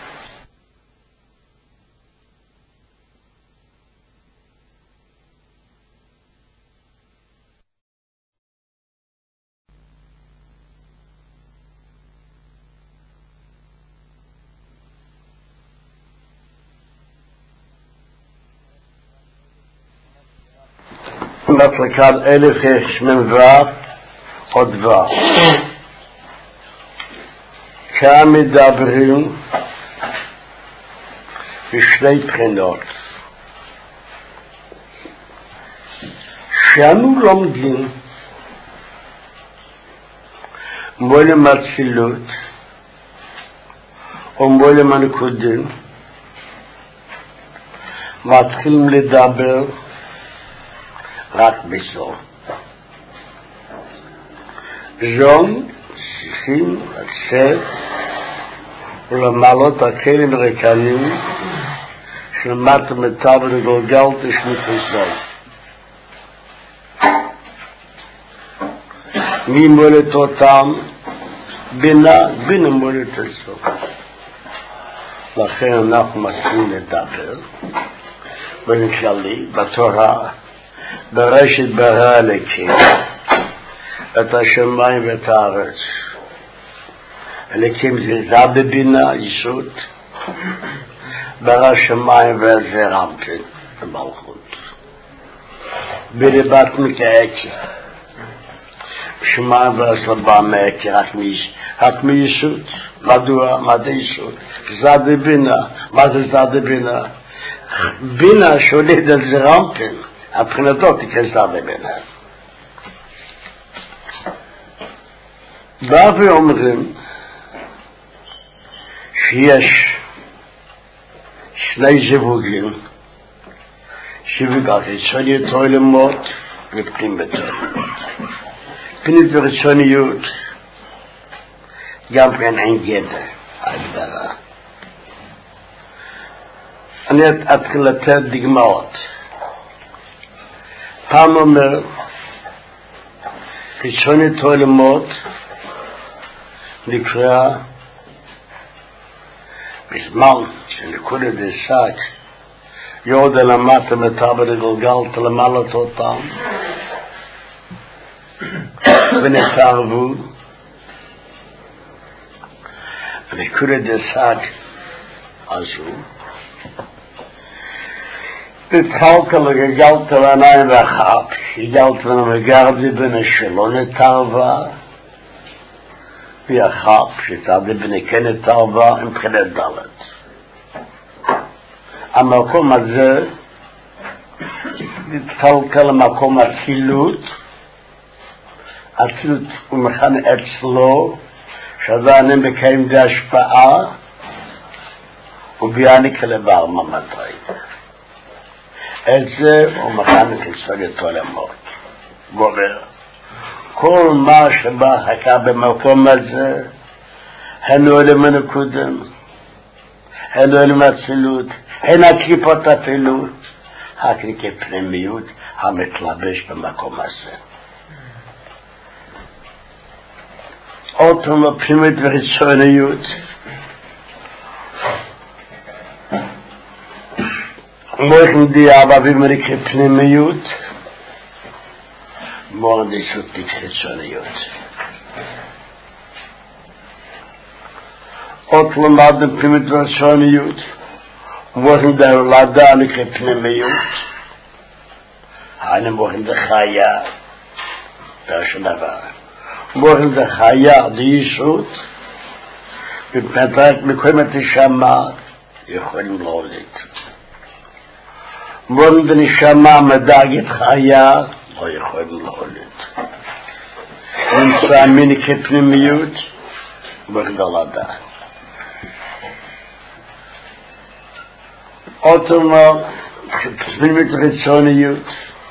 נפלקד אלף שמם ואף עוד ואף. כאן מדברים בשני בחינות. שאנו לומדים מולם הצילות או מולם הנקודים, מתחילים לדבר רק בסוף. זון צריכים לצאת ולמעלות הכלים הריקנים של מטה מטה ולגולגל תשמית ישראל. מי מולת אותם? בינה, בינה מולת הסוף. לכן אנחנו מתחילים לדבר ונשאלי בתורה בראשית ברא אלוקים את השמיים ואת הארץ. אלוקים זלזל בבינה, ישות, ברא שמיים וזרמתי במלכות. בליבת מקעקי, שמיים והסלבה מעקי, רק מישות. מדוע? מה זה ישות? זד בינה. מה זה זד בינה? בינה שולד על זרמתי. הבחינתו תכנסה בבינה. בא ואומרים שיש שני זיווגים, זיווג החיצוניות עולמות ופנים בתולמות. פנית וחיצוניות גם כן אין גדר, ההגדרה. אני אתחיל לתת דוגמאות. פעם אומר, חיצונית עולמות נקרא בזמן שנקודת דשק יורד אל המטה מטה לגלגל תלמלת אותם ונתערבו נקודת דשק הזו התחלת לגלגלת לעיניים ואחת, הגלת למגרדי בן השלו נתערבה, ואחת שתעדי בן כן נתערבה מבחינת דלת. המקום הזה התחלת למקום הצילות, הצילות הוא מכן אצלו, שעדיין מקיים די השפעה, וביעניק לבר ממדי. את זה הוא מכן חיצונית עולמות. גובר. כל מה שבא חכה במקום הזה, הן עולם הנקודם, הן עולם הצילות, הן הקליפות אפילו, הקליקי פנימיות, המתלבש במקום הזה. אותם הפנימית וחיצוניות מויכן די אבאבים מריקי פנימיות מורן די סוטית חיצוניות. אותם למדן פנימית וחיצוניות מויכן די הולדה מריקי פנימיות einem wochen der Chaya, da schon da war. Wochen der Chaya, die Yishut, mit Petrak, mit Komet Nishama, יכולים להוליד. wochen der Nishama, מדagit Chaya, לא יכולים להוליד. נמצא מיני כפנימיות, wochen der Lada. אותם, פנימית חיצוניות,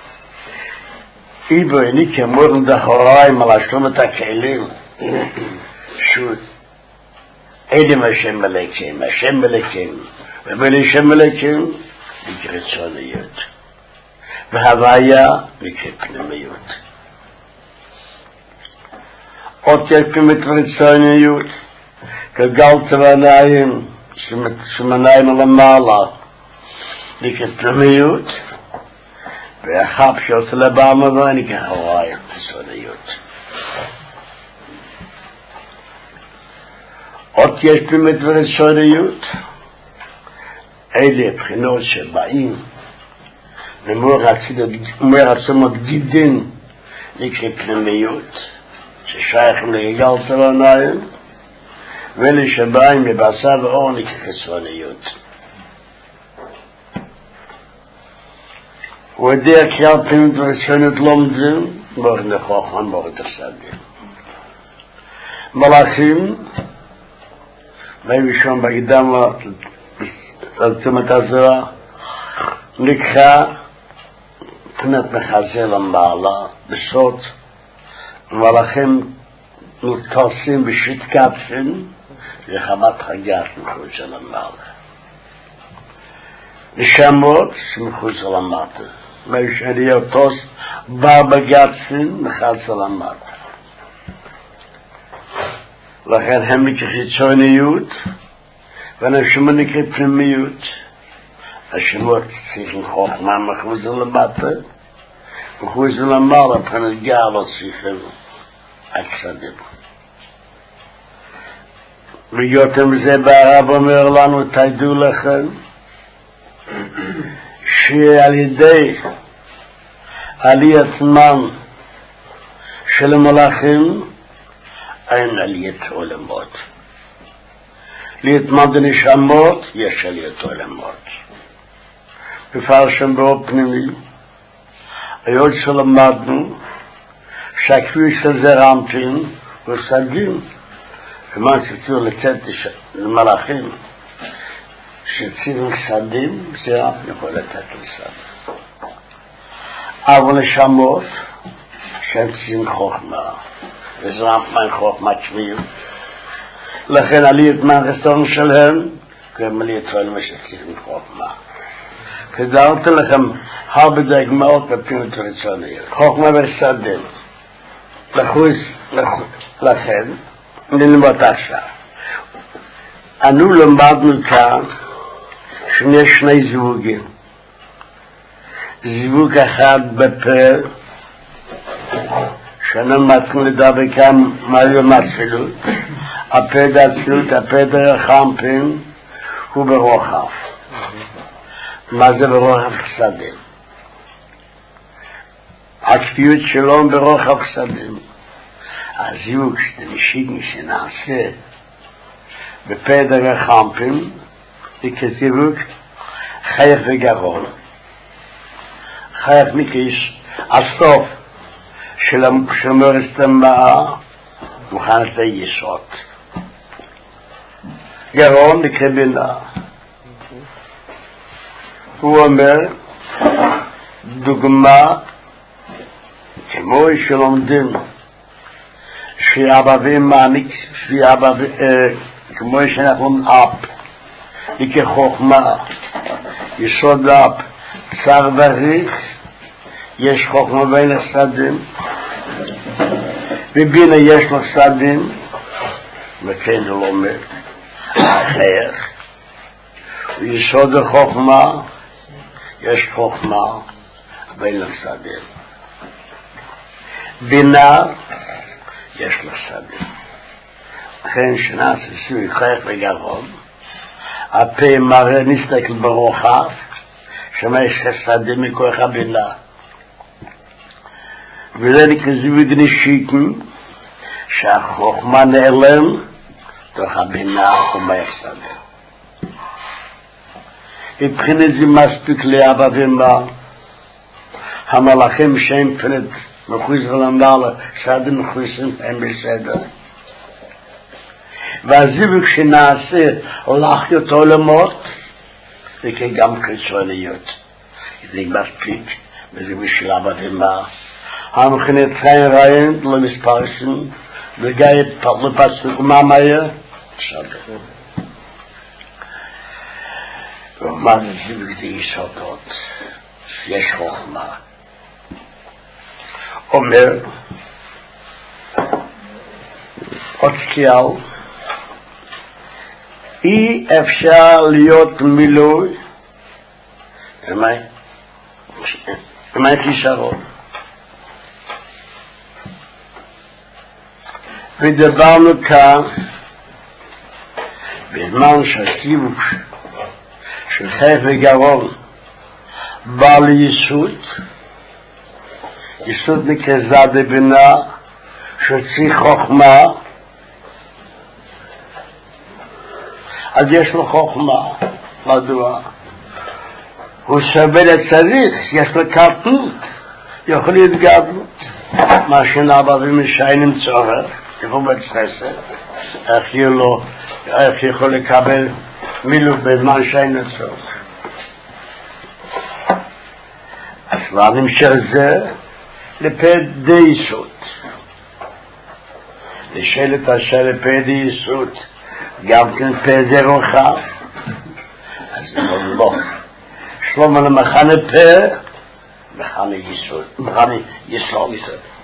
איבו איני כמורן דחוריים על השלומת הכלים שוט אדם השם מלכים השם מלכים ובלי שם מלכים בקרצוניות והוויה בקפנימיות עוד כפנימית ורצוניות כגלת ועניים שמניים על המעלה בקפנימיות ואחר שעושה לבאמה ואני כהוואי בסודיות. עוד יש באמת ורצוניות אלה בחינות שבאים ומור עצמות גידין נקרא פנימיות ששייכים לגל צבניים ואלה שבאים מבשר ואור נקרא חיצוניות. ودير كيال بيمت ورسونت لومدن مورن خوخان مورن ترسادين ملاخين ما يبشون بقدام التمت الزرا نكخا كنت مخازيلا معلا بصوت ملاخين متصين بشيت كابسين لخمات خجات مخوزيلا معلا نشاموت مخوزيلا معلا ما يشعري يوتوس بابا جاتسين نخال سلامات لكن همك خيتشونيوت وانا شمنك برميوت اشموت سيخن خوخ ما مخوز لماتا مخوز لمالا بخان الجالة سيخن اكسادب ريوتم زي بارابا ميغلان وتايدو لخن שעל ידי עליית מן של המלאכים אין עליית עולמות. עליית מן דנשמות יש עליית עולמות. בפרשם באור פנימי היות שלמדנו שהכביש הזה רמפין וסגים ומה שצריך לצאת למלאכים שצירים סדים, זה רק יכול לתת לסד. אבל לשמות, שהם צירים חוכמה, וזה רק מן חוכמה תשמיות. לכן עליית מהרסון שלהם, גם עליית עולם שצירים חוכמה. כדארתי לכם הרבה דגמאות בפינות רצוניות. חוכמה וסדים. לחוץ, לכן, נלמוד עכשיו. אנו למדנו כאן, שני שני זווגים. זוג אחד בפה, שאנו מתחילים לדבר כאן מהיום הצלות. הפה דצלות, הפה דרך חמפין, הוא ברוחב. מה זה ברוחב חסדים? הכפיות שלו ברוחב חסדים. הזוג שנשיגני שנעשה בפה דרך חמפין, כזיווג חייך וגרון. חייך מקיש הסוף של מורס תמאה מוכן את היסוד. גרון נקרא בינה. הוא אומר דוגמה כמו שלומדים שיעבבים מעניק שיעבבים כמו שאנחנו אפ יקה חוכמה, יסוד אפ, צר וריך, יש חוכמה בין הסדים, בבינה יש לו סדים, וכן הוא לומד אחר. ויסוד החוכמה, יש חוכמה בין הסדים. בינה, יש לו סדים. לכן שנעשה סיוי חייך וגרון, הפה מראה נסתכל ברוחב, שמה יש חסדים מכוח הבינה. וזה נקרא זיווג נשיתן, שהחוכמה נעלם תוך הבינה ומהסדים. מבחינת זה מספיק לאבא ואמא, המלאכים שהם פנת מחוזר למעלה, סדים מחוזרים הם בסדר. והזיווג שנעשה להחיות עולמות, זה גם חיצוניות. זה מספיק, וזה בשביל אבא ואמא. המכינת חיים רעיין למספרסים, וגאי לפסוק מאמיה, בסדר. ומה זה זיווג די יסודות? יש חוכמה. אומר, עוד שקיעל, אי אפשר להיות מילוי, למעט כישרון. ודברנו כאן, בזמן שהסיבוב של חייך וגרון בא ליסוד, יסוד נקרא דבינה, שצריך חוכמה, אז יש לו חוכמה. מדוע? הוא סבל צריך, יש לו קטנות, יכול להתגדלות. מה שנאבא ומשיינים צורך, יכול בצחסת, איך יהיה לו, איך יכול לקבל מילוב בזמן שיינים צורך. אז מה נמשך זה? לפי יסוד. לשאלת אשר לפי יסוד, גם כן פה זה רוחב. אז לא, לא. שלום על המחנה פה, מחנה יסוד, מחנה יסוד.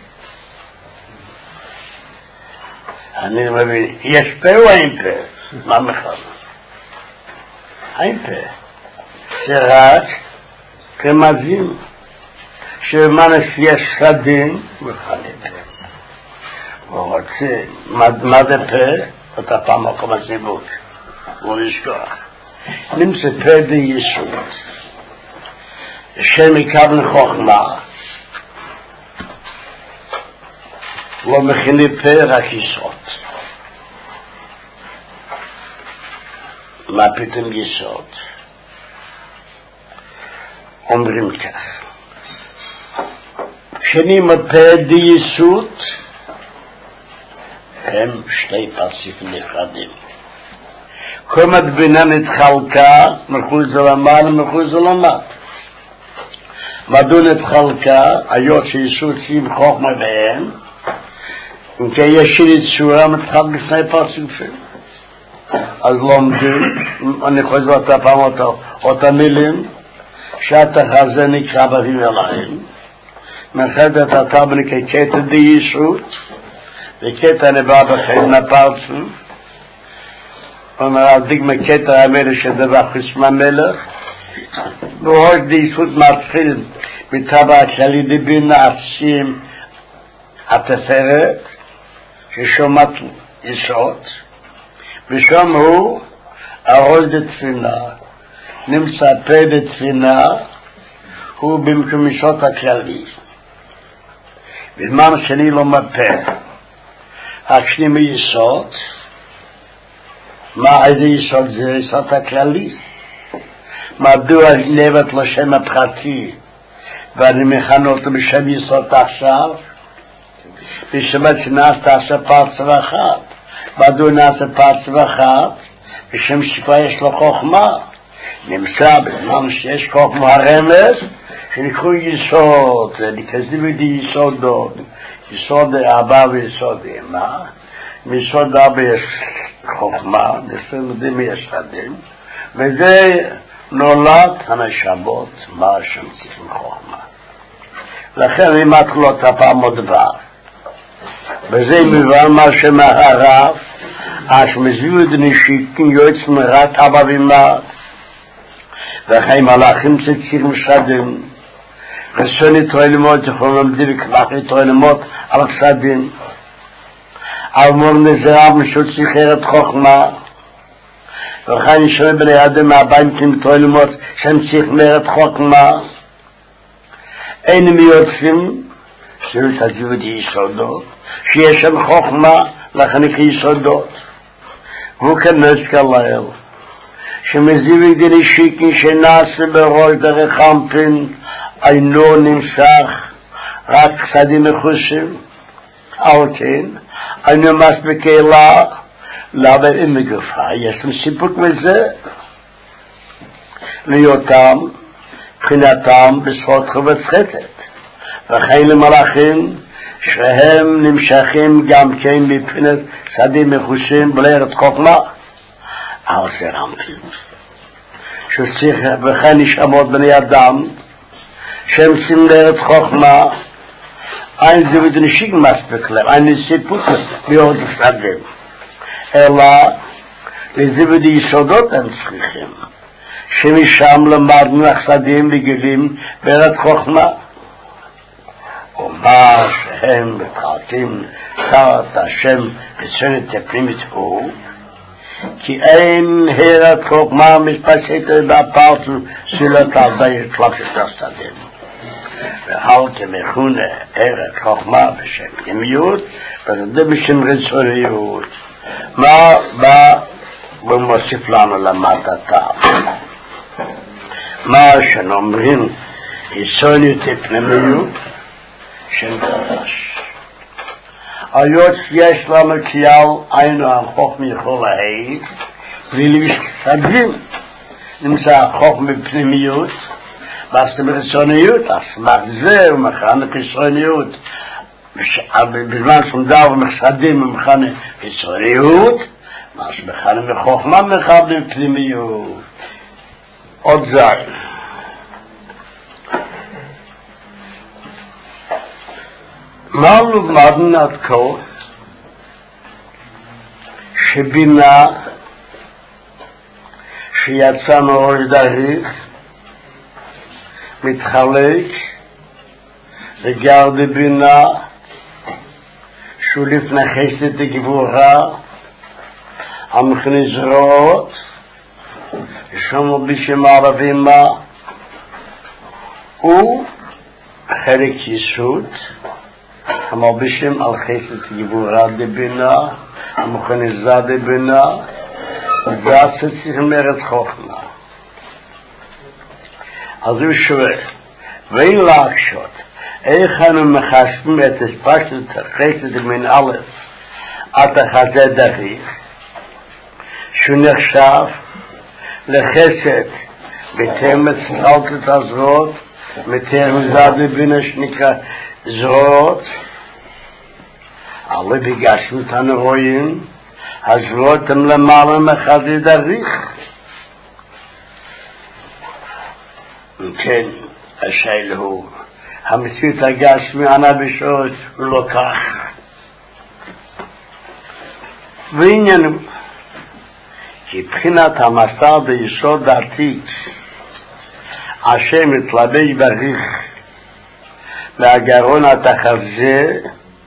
אני מבין, יש פה או אין פה? מה מחנה? אין פה. זה רק כמזים, שמנס יש סדים, מחנה פה. הוא רוצה, מה זה פה? אותה פעם מקום הסיבות, לא לשכוח. נמצא פה די יסוד, שם יקבל חוכמה, לא מכיני פה רק יסוד. מה פתאום יסוד? אומרים כך, שנים פה די יסוד, הם שתי פרסיפים נפרדים. קומת בינה נתחלקה, מחוץ למעלה, מחוץ למטה. מדוע נתחלקה? היות שיסוד שים חוכמה בהם, אם כי יש יצורה מתחלק שני פרסיפים. אז לומדים, אני חוזר אותה פעם אותה, אותה מילים, שהתח הזה נקרא בבים אליים, מחדת אתה בנקי קטע די יסוד, וקטע נבע בחיים הפרצו, אומר הדיגמה קטע המלך שדבר חסמה מלך, והוא די יסוד מתחיל בטבע הכללי דבין נעשים התפארת, ששומת יסוד, ושם הוא ארוז דתפינה, נמצא פה דתפינה, הוא במקום יסוד הכללי. בזמן שני לא מפה, השני מיסוד, מה איזה יסוד זה? יסוד הכללי. מדוע נבט לשם הפרטי, ואני מכנה אותו בשם יסוד עכשיו, בשמת שנעשת עכשיו פרצה אחת. מדוע נעשה פרצה אחת? בשם שפה יש לו חוכמה. נמצא בזמן שיש חוכמה הרמז, שנקראו יסוד, זה נקזים בידי יסודות. יסוד אבא ויסוד אמא, מיסוד אבא יש חוכמה, נסים יודעים יש חדים, וזה נולד הנשמות, מה השם צריכים חוכמה. לכן אני מתחילות הפעם עוד דבר. וזה מבן מה שמהרב, אש מזיו את נשיקין יועץ מרת אבא ואמא, וכי מלאכים צציר משדים, רסוני תרולמות, יכולים למדי וכבחי תרולמות על הפסדים, על מור נזרם משות שיחרת חוכמה, וכי נשאר בני אדם מהבנקים תרולמות שהם שיחרת חוכמה, אין מיוצאים, שיהיו תזיו את יסודות, שיש שם חוכמה לחניך יסודות, והוא כנס כלל, שמזיו את נשיקין שנעשה בראש דרך חמפין, אינו נמשך רק צדים מחושים, אבל כן, אינו מספיק אלא לעבר עם מגופה, יש להם סיפוק מזה, ליותם, מבחינתם בזכות חובת חטאת, וכן למלאכים שהם נמשכים גם כן מבחינת צדים מחושים בלי ארץ חוכמה, אבל זה רמפין, שצריך וכן נשמות בני אדם, שהם שים לארץ חוכמה, אין זה ודנשיק מספיק להם, אין סיפוק מאוד לסדם, אלא לזה ודיסודות הם צריכים, שמשם למדנו החסדים וגילים בארץ חוכמה, ומה שהם מתחלטים תחת השם רצונת הפנימית הוא, כי אין ארץ חוכמה מתפשטת בהפרטו סולת על די שלושת השדים. והלכה מכונה ארץ חוכמה בשם פנימיות, וזה בשם רצוניות. מה בא ומוסיף לנו למדתה? מה שנאמרים רצוניות פנימיות שם דרש. היות שיש לנו כלל היינו החוכמה יכול להעיד, ולמשתדלים נמצא החוכמה בפנימיות, ועשת ברצוניות, אז סמך זה הוא מכנה פרצוניות, בזמן שמדבר ומחסדים הוא מכנה פרצוניות, מה שמכנה מחוכמה מכנה בפנימיות. עוד זין. מה למדנו עד כה? שבינה שיצא מאור דריך מתחלק וגר בבינה שהוא לפני חסד הגבורה המכניס זרועות שמו בשם ערבים מה הוא חלק יסוד כמו בשם על חסד גבורה דבינה, המוכניזה דבינה, ועשת צריכים ארץ חוכמה. אז הוא שואל, ואין להקשות, איך אנו מחשבים את הספשת החסד מן א' עד החזה דריך, שהוא נחשב לחסד בתאמת סלטת הזרועות, מתאמת דבינה שנקרא זרועות, alle בגשמות הנרואים, הזרועות הם למעלה מחזה דריך. כן, השאלה הוא, המציאות הגשמי ענה בשעות הוא לא כך. ועניינו, כי בחינת המסר ביסוד העתיק, השם מתלבש בריך, מהגרון התחזה,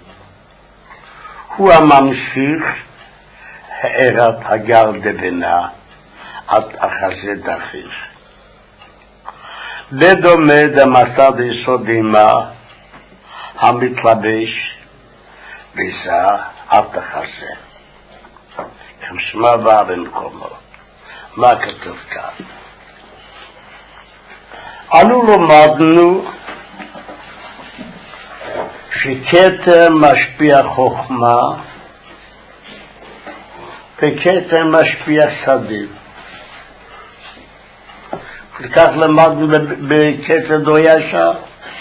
הוא הממשיך הערת הגר דבינה עד החזה דחיך. לדומה דמסר דיסוד אימה המתלבש ביסה עד החזה. כמשמע בא במקומו. מה כתוב כאן? אנו למדנו שכתר משפיע חוכמה וכתר משפיע שדים. וכך למדנו בכתר דוישה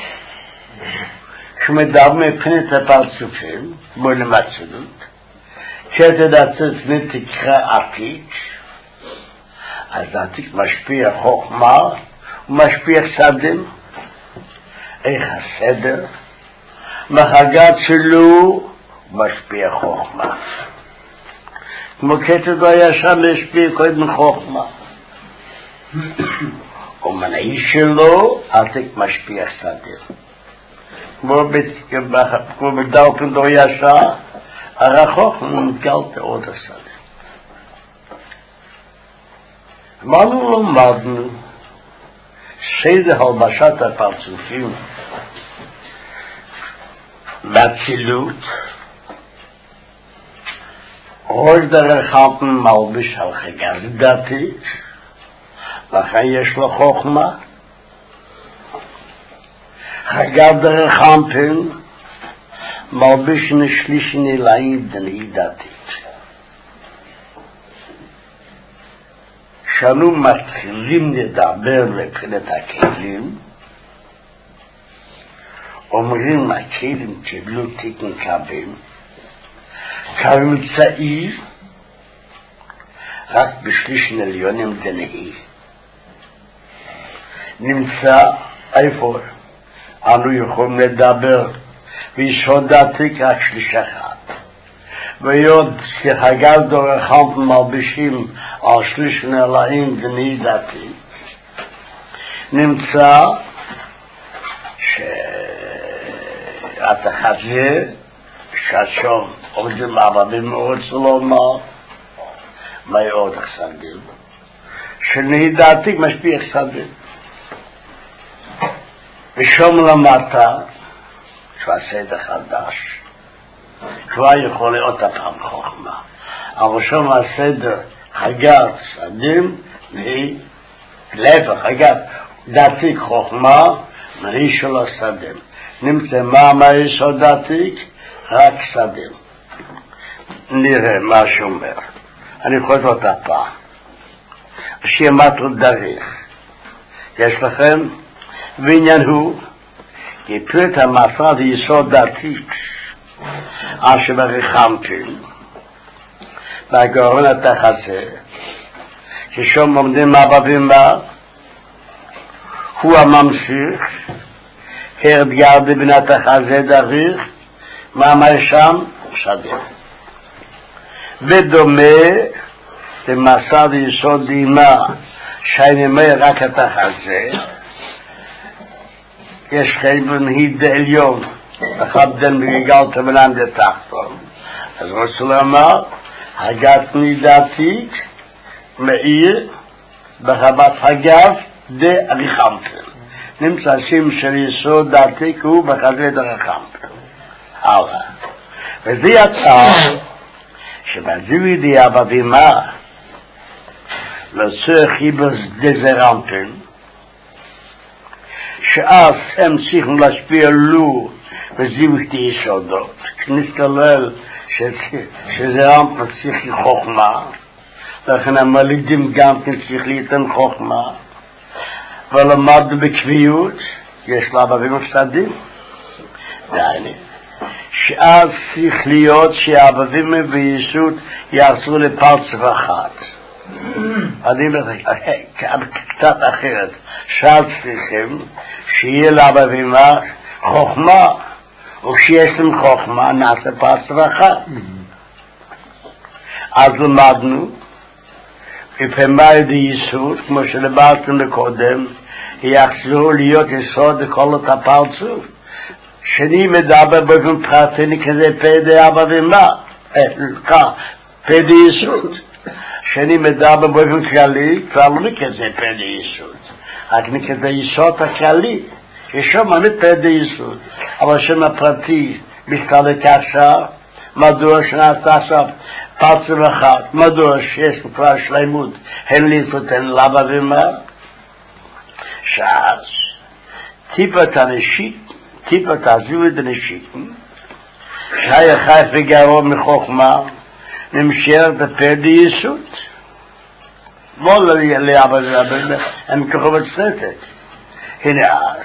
שמדבר מבחינת הפרצופים בו למצלות כתר עצמית תקרא עתיק, אז עתיק משפיע חוכמה ומשפיע שדים, איך הסדר, מחגת שלו משפיע חוכמה. כמו כתב הישר להשפיע קודם חוכמה. ומנהי שלו, עתיק משפיע סדר. כמו בדלפן דו ישר, הרחוק מתגלת עוד הסדר. אמרנו למדנו, סדר הלבשת הפרצופים, באצילות, ראש דרך חלפן מלביש על חגז דתית, לכן יש לו חוכמה. חגז דרך חלפן מלביש נשליש נלעים דנאי דתית. כשאנו מתחילים לדבר מבחינת הכלים, אומרים הכלים קיבלו תיקן קווים, קווים צעיר, רק בשליש נליונים דנאי. נמצא איפה אנו יכולים לדבר ויסוד דתיק רק שליש אחד. ויוד שחגז דרך חלפן מלבישים על שליש נלעים דנאי דתיק, נמצא שהתחזה שהשום עובדים ערבים מאוד סלומה מאוד חסדים שנהי דתיק משפיע חסדים ושום למטה שהוא הסדר חדש כבר יכול להיות הפעם חוכמה, אבל שום הסדר חגת סדים נהי להפך חגת דתיק חוכמה נהי שלו סדים. נמצא מה מה יסוד דתיק? רק סדים. נראה מה שאומר. אני חושב אותה פעם. שיהיה מטרות דריך. יש לכם? ועניין הוא, כפרט המסרד יסוד דתיק, אשר בריחמתים, בגאורן התחזה, ששום עומדים אבא ואמא, הוא הממשיך, הרד גרדי בנת החזה דריך, מה אמר שם? סדר. ודומה למסד יסוד דימה שנאמר רק את החזה, יש חייבן היד עליון, וחבדן בגלת ולן דתחתון. אז רצו לומר, הגת נידתיק מאיר בחבת הגב דריחמתן. נמצא שם של יסוד דתיק הוא בחזה דריחמתן. הלאה. וזה יצא שבזיוי דייה בבימה לצורך חיבוס דזרנטן, שאז הם צריכים להשפיע לו בזיוי יסודות. כנסתלל שזרנטן צריך חוכמה, לכן המלידים גם כן צריך ליתן חוכמה, ולמדנו בקביעות, יש לה בבימה סדים. דייני. שאז צריך להיות שהאבבים וישות יעשו לפרצף אחת. אני אומר, קצת אחרת, שאז צריכים שיהיה לאבבים חוכמה, וכשיש להם חוכמה נעשה פרצף אחת. אז למדנו, בפמאי דיסות, כמו שלבאתם לקודם, יחזרו להיות יסוד לכל את הפרצוף. שאני מדבר באופן פרטני כזה פדי אבא ומה, פדי יסוד. שאני מדבר באופן כללי, כבר לא מכזה פדי יסוד. רק מכזה יסוד הכללי, ששום עמית פדי יסוד. אבל שם הפרטי מסתכל ככה, מדוע שנעשה שם פרצוף אחד, מדוע שיש כבר שלמות, הן ליסוד, הן לאבא ומה, שאז טיפת הנשית, טיפה תעזיו את הנשיקים, שהיה חייף וגרוע מחוכמה, נמשרת בפרדי יסוד. לא לאבא זה, הם כחובת סרטת. הנה אז,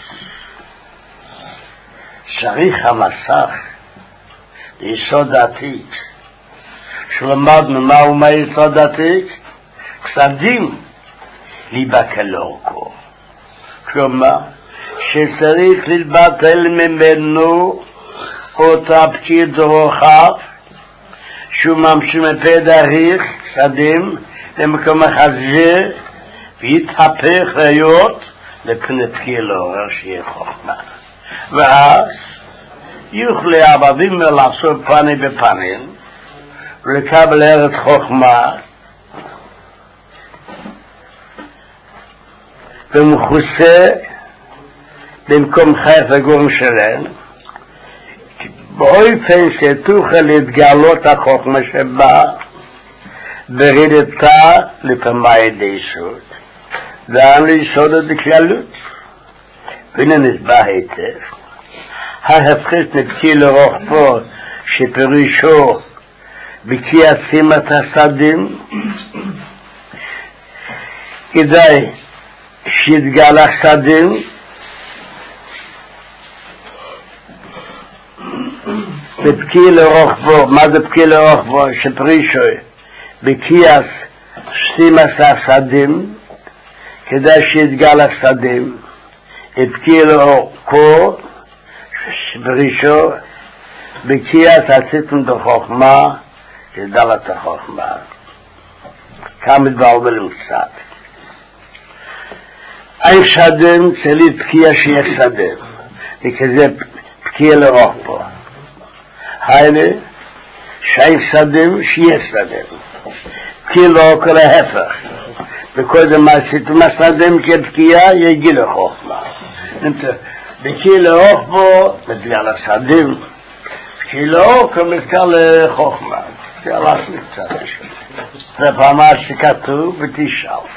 צריך המסך ליסוד דתית, שלמדנו מהו מה יסוד דתית? כסדים ליבה כלורקו. כלומר, שצריך להתבטל ממנו אותה פקיד רוחב שהוא ממשיך דרך שדים למקום החזה והתהפך להיות לפני פקיד לעורר שיהיה חוכמה, ואז יוכלו עבדים לעשות פנים בפנים ולקבל ארץ חוכמה ומכוסה במקום חייך וגורם שלהם, באופן שתוכל להתגלות החוכמה שבה ברדתה לפמאי דיסות ואין ליסוד את בכללות. והנה נסבע היטב ההפכת נבקי לרוחבו שפרישו בקי עשימת השדים, כדאי שיתגלה שדים בפקי לרוחבו. מה זה פקי לרוחבו? שפרישו בקיאס שתימת השדים, כדאי שיתגלה שדים בפקי לרוחבו שפרישו בקיאס עשיתם בחוכמה שדלת החוכמה. כאן מתבלבלים קצת. אין שדם צריך פקיע שיהיה שדם, וכזה פקיע לרוחבו. היינו שאין שדם שיהיה שדם, פקיע לא כל ההפך. וקודם מה עשיתם השדם כפקיע יגיע לחוכמה. פקיע לרוחבו מתגל השדם, פקיע לא כמזכר לחוכמה. זה הלך לי קצת. זה פעמה שכתוב ותשאל.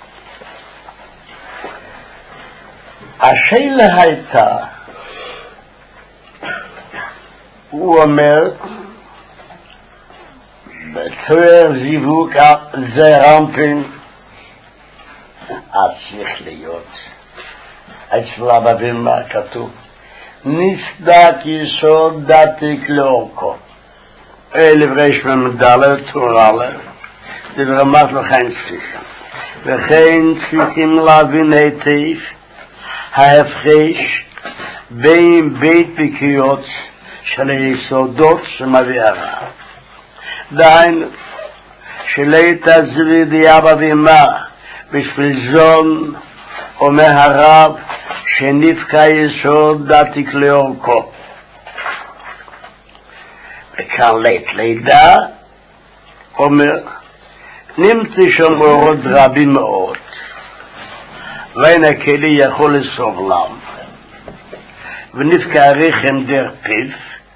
השאלה הייתה, הוא אומר, בתואר זיווג זה רמפין, אז צריך להיות. אצל הבבים מה כתוב? נסדק יסוד דתיק לאורכו. אלף ריש ממדלת תורלה, דברמת לכן צריכים. וכן צריכים להבין היטב, ההפרש בין בית בקיאות של היסודות שמביאה. דהיינו, שלא תעזבי דיאבא ואמה בשביל זון אומר הרב שנפקע יסוד דתיק לאורכו. וכאן לית לידה אומר נמצא שם אורות רבים מאוד ואין הכלי יכול לסובלם, ונפקע רחם דרך פיו,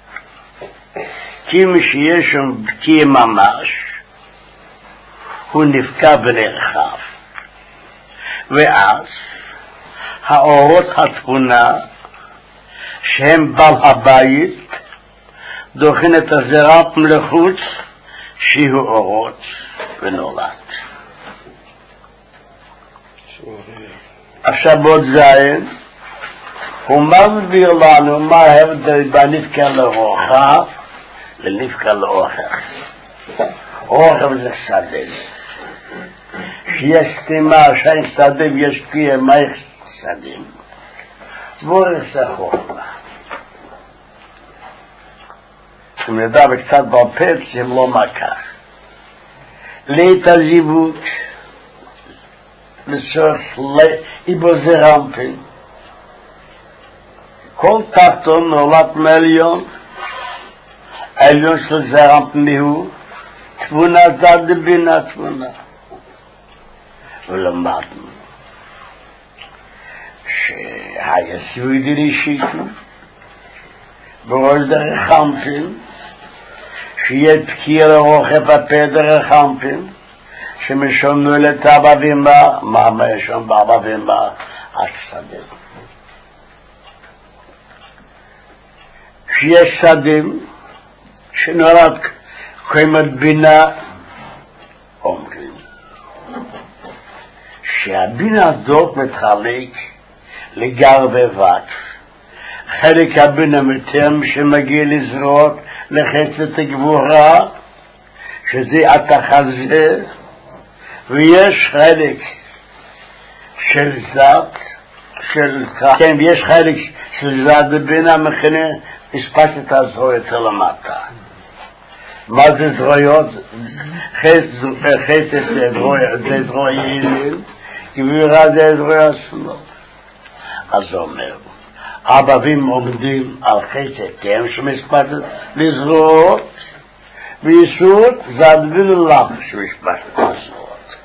כי משיש שם בקי ממש, הוא נפקע בנרחב. ואז האורות התבונה, שהם בעל הבית, דוחים את הזרע לחוץ, שיהיו אורות ונולד. עכשיו עוד זין, הוא מסביר לנו מה ההבדל בין נפקע לרוחב לנפקע לאורך. אורך זה שדה. שיש סתימה, שאין שדה ויש פיה, מה יש שדים? בורך זה חוכמה. אם נדע בקצת בפת, זה לא מקח. לית הזיווג, לצורך איבו זה רמפין. כל תחתון נולד מעליון, העליון של זה רמפין הוא, תבונה זד לבינה תבונה. ולמדנו שהיסוי דרישיתו, בראש דרך רמפין, שיהיה פקיר לרוחב הפה דרך רמפין, שמשום נולד אבא ואמא, מה משום באבא ואמא, השדה. שיש שדים שנולד קיימת בינה, אומרים שהבינה הזאת מתחלק לגר ובת. חלק הבינה מתם שמגיע לזרות לחצת הגבורה, שזה התחזה, ויש חלק של זת של כן, ויש חלק של זד בינה מכנה הספקת הזרוע אצל המטה. מה זה זרויות? חסד זה זרוע יעילים, גבירה זה זרוע שמאל. אז הוא אומר, אבבים עומדים על חסד תאם שמספקת לזרועות, ויסוד זד וללך שמספקת לזרועות.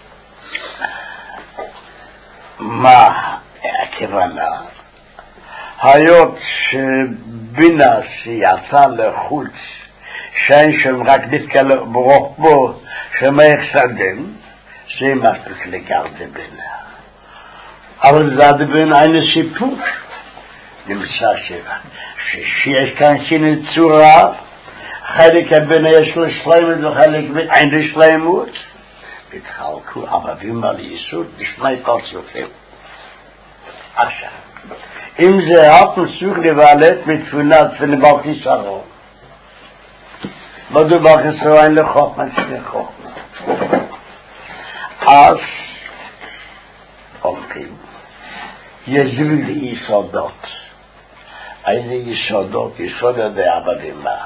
מה הכוונה? היות שבינה שיצא לחוץ שאין שם רק נתקל ברוך בו שמייך סדם, זה מספיק לגרד בינה. אבל זד בינה אין סיפוק. נמצא שבא שיש כאן שינוי צורה, חלק הבינה יש לו שלמות וחלק בינה אין לו שלמות, התחלקו אבבים על יסוד לשני פרצופים. עכשיו אם זה רק מסוג לבעלת מתפונה תפונה בר חיסרון, מדובר חיסרון לחוכמה שני חוכמה, אז אומרים יש לי יסודות. איזה יסודות? יסודות דאבבים מה?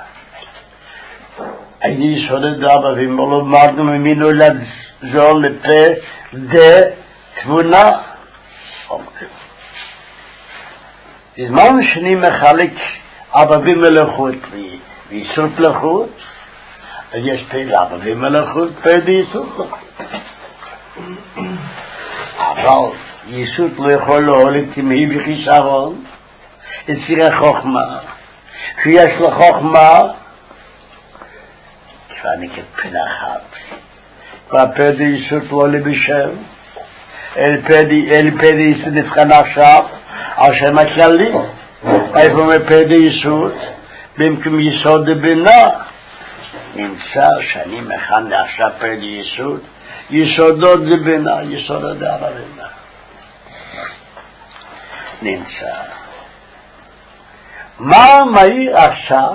איזה יסודות דאבבים מה? לא מרנו ממנו לזול לפה דה תבונה. אומרים בזמן שאני מחלק אבבים מלאכות ויסוד לחוץ, אז יש פה אבבים מלאכות פה ויסוד לחוץ. אבל יסוד לא יכול להוליד תמהי וחיסרון, יצירה חוכמה, כשיש לו חוכמה, כבר נקרא פנה אחת, והפה יסוד לא עולה בשם, אל פה יסוד נבחן עכשיו, על שם הכללי, איפה מפד יסוד, במקום יסוד בינה, נמצא שאני מכן עכשיו פד יסוד, יסודות זה בינה, יסודות זה בינה. נמצא. מה מהיר עכשיו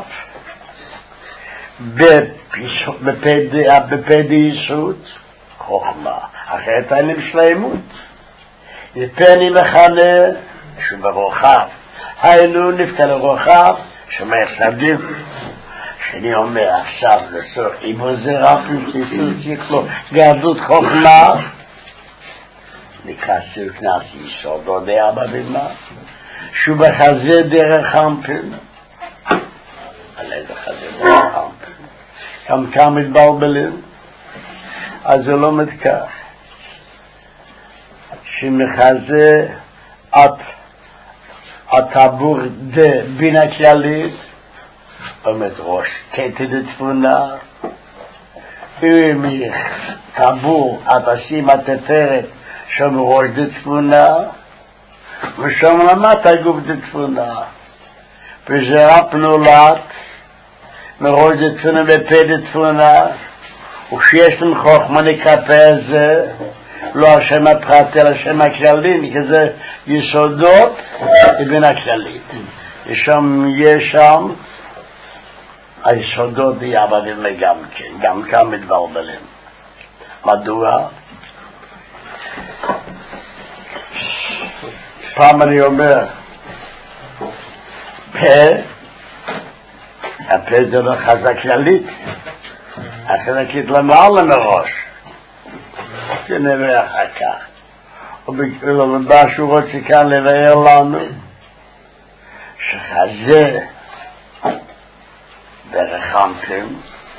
בפד יסוד? חוכמה. אחרת אין להם שלמות. יפה אני מכנה שברוחב, היינו נפתל רוחב שמייך סבדים. שאני אומר עכשיו לסוף איבו זה רפים שיסוס לו גרדות חוכמה, נקרא סוכנס יסודו די אבא בימה, שהוא בחזה דרך חמפן. על איזה חזה דרך חמפן? גם כאן מתבלבלים, אז זה לא מתקח. שמחזה את הטבור דה בינה כללית, עומד ראש קטע דתפונה, אם טבור את עשים התפארת שם ראש דתפונה, ושם למטה גוף דתפונה, וזה רק נולד מראש דתפונה ופה דתפונה, וכשיש להם חוכמה נקפה זה, לא השם הפרטי, אלא השם הכללי, כי זה יסודות לבין הכללית. ושם יש שם היסודות יעבדים גם כן, גם כאן מתבלבלים. מדוע? פעם אני אומר, פה, הפה זה לא חזק כללית, החזקית למעלה מראש. שנראה אחר כך. ובמה שהוא רוצה כאן לבאר לנו, שחזה דרך חמפים,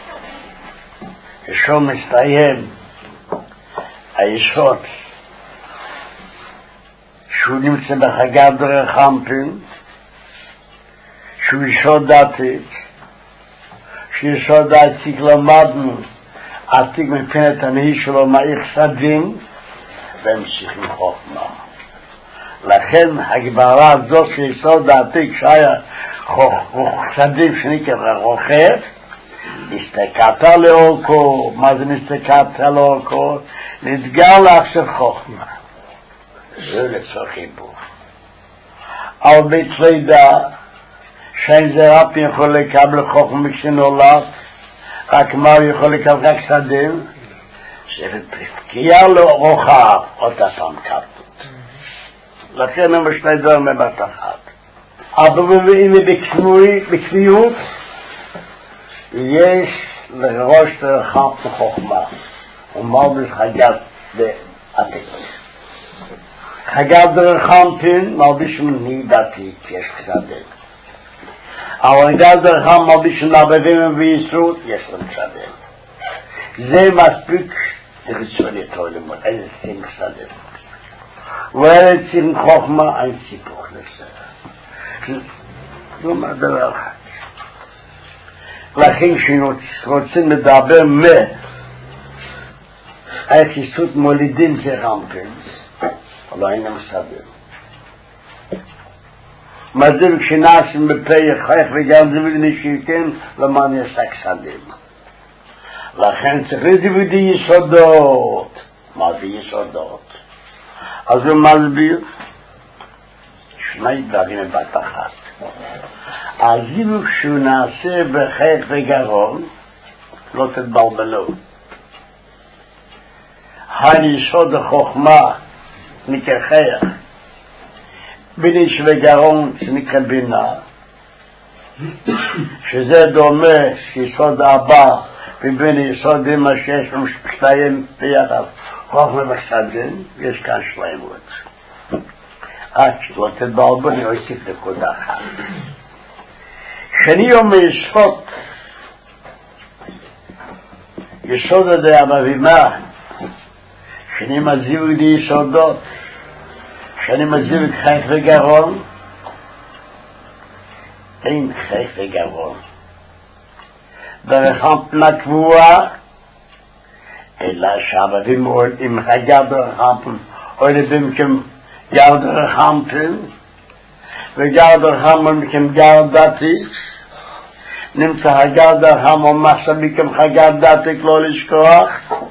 ששום מסתיים היסוד, שהוא נמצא בחגב דרך חמפים, שהוא יסוד דתית, שיסוד דתית למדנו, עתיק מפנת הנהי שלו מאיך סדים והמשיך מחוכמה. לכן הגברה הזאת שיסוד העתיק שהיה סדים שנקרא רוחב, נסתקעת לאורכו. מה זה נסתקעת לאורכו? נתגר לעכשיו חוכמה. זה לצורך חיבור. על בית לידה שאין זה רב יכול לקבל חוכמה כשנולד, רק מה הוא יכול לקבל רק סדים? זה פקיעה לו רוחב, אותה שם כפות. לכן הם שני דברים בבת אחת. אבל אם בכפיות, יש לראש תרחם חוכמה, ומלביש חגת בעתיק. חגת דרחמפין מלביש מני בעתיק, יש קצת. אבל חגת דרחם מלביש נבבים וישרות, יש להם קצת. זה מספיק תרצון איתו למוד, איזה שים קצת. ואלה שים חוכמה, אין סיפוק לזה. זה אומר דבר אחד. לכן שרוצים לדבר מה היחיסות מולידים תרחמפין, אבל אין להם סביר. מה זה כשנעשים בפה יחייך וגם זה ונשיקן, למען ישק סביר. לכן צריך לדבדי יסודות. מה זה יסודות? אז הוא מסביר שני דברים בבת אחת. הזיווג שהוא נעשה בחייך וגרון, לא תתבלבלו. היסוד החוכמה נקרא חייך, ביניש וגרון שנקרא בינה, שזה דומה שיסוד הבא ובין יסודים מה שיש לנו שתיים ביחד חוכמה וחסדים, יש כאן שלמות. עד שלא תתבלבלו, אני אוסיף נקודה אחת. כשאני אומר יסוד, יסוד הזה המבימה, כשאני מזיב לי יסודות, כשאני מזיב את חייך וגרון, אין חייך וגרון. דרחמפנה קבועה, אלא שהעבדים עם חגר דרחמפן, עולדים כגר דרחמפן, וגר דרחמפן כגר דתיק, נמצא הגר דרחמפן מחשבי כגר דתיק לא לשכוח,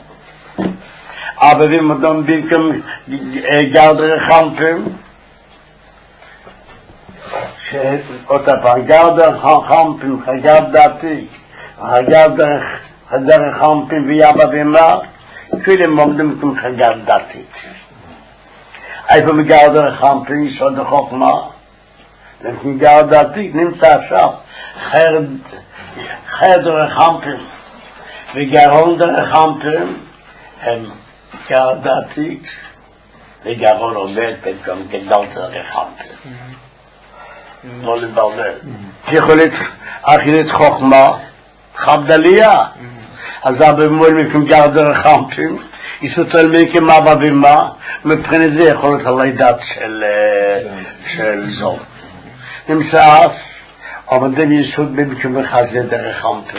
עבדים עומדים כגר דרחמפן, שאותה פעם גר דרחמפן כגר דתיק, חגר דרחמפין ויאבא בימה, כולם עומדים כמו חגר דתית. איפה מגר דרחמפין, יסוד החוכמה, ומגר דתית נמצא עכשיו, חר דרחמפין וגרון דרחמפין, הם גר דתית, וגרון עומד במקום גדל דרחמפין. לא לבלבל. יכולת אכילת חוכמה, חבדליה, אז אבא מול מכם גר דרחמפין, יסותל מכם אבא ומה, מבחינת זה יכול להיות הלידת של זו. נמצא אף, אבל דם יסוד במכם וחזה דרחמפין.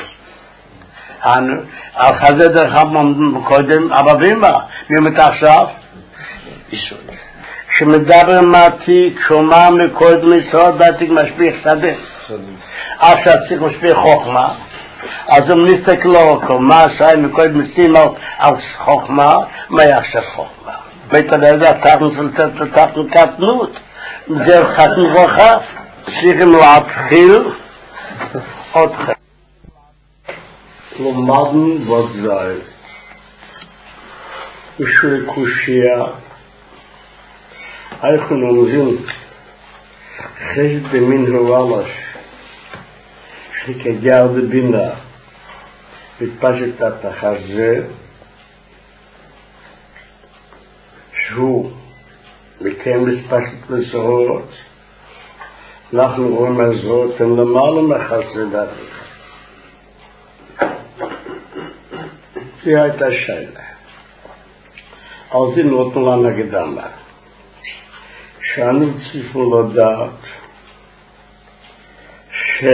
על חזה דרחמפין קודם אבא ומה, מי מתעשף? יסוד. כשמדבר מעתיק, שומע מקודם יסוד, בעתיק משפיח שדה. אף שעתיק משפיח חוכמה, אז אם נסתכל לו, מה עשה מקודם משימה על חוכמה, מה יחשב חוכמה? בית הדעת, תחנו של תחנו קטנות, זה חתנו וחף, צריכים להתחיל עוד חיים. למדנו ודאי, בשביל קושיה, אנחנו לומדים חסד במין הוואלש, שכגר בבינה, מתפשט את החזה, שהוא מקיים מתפשט לזרועות, אנחנו רואים הזרועות, הם למעלה מחסד דתיך. זו הייתה שאלה. על זה נותנו לנו הקדמה. שאנו צריכים לדעת ש...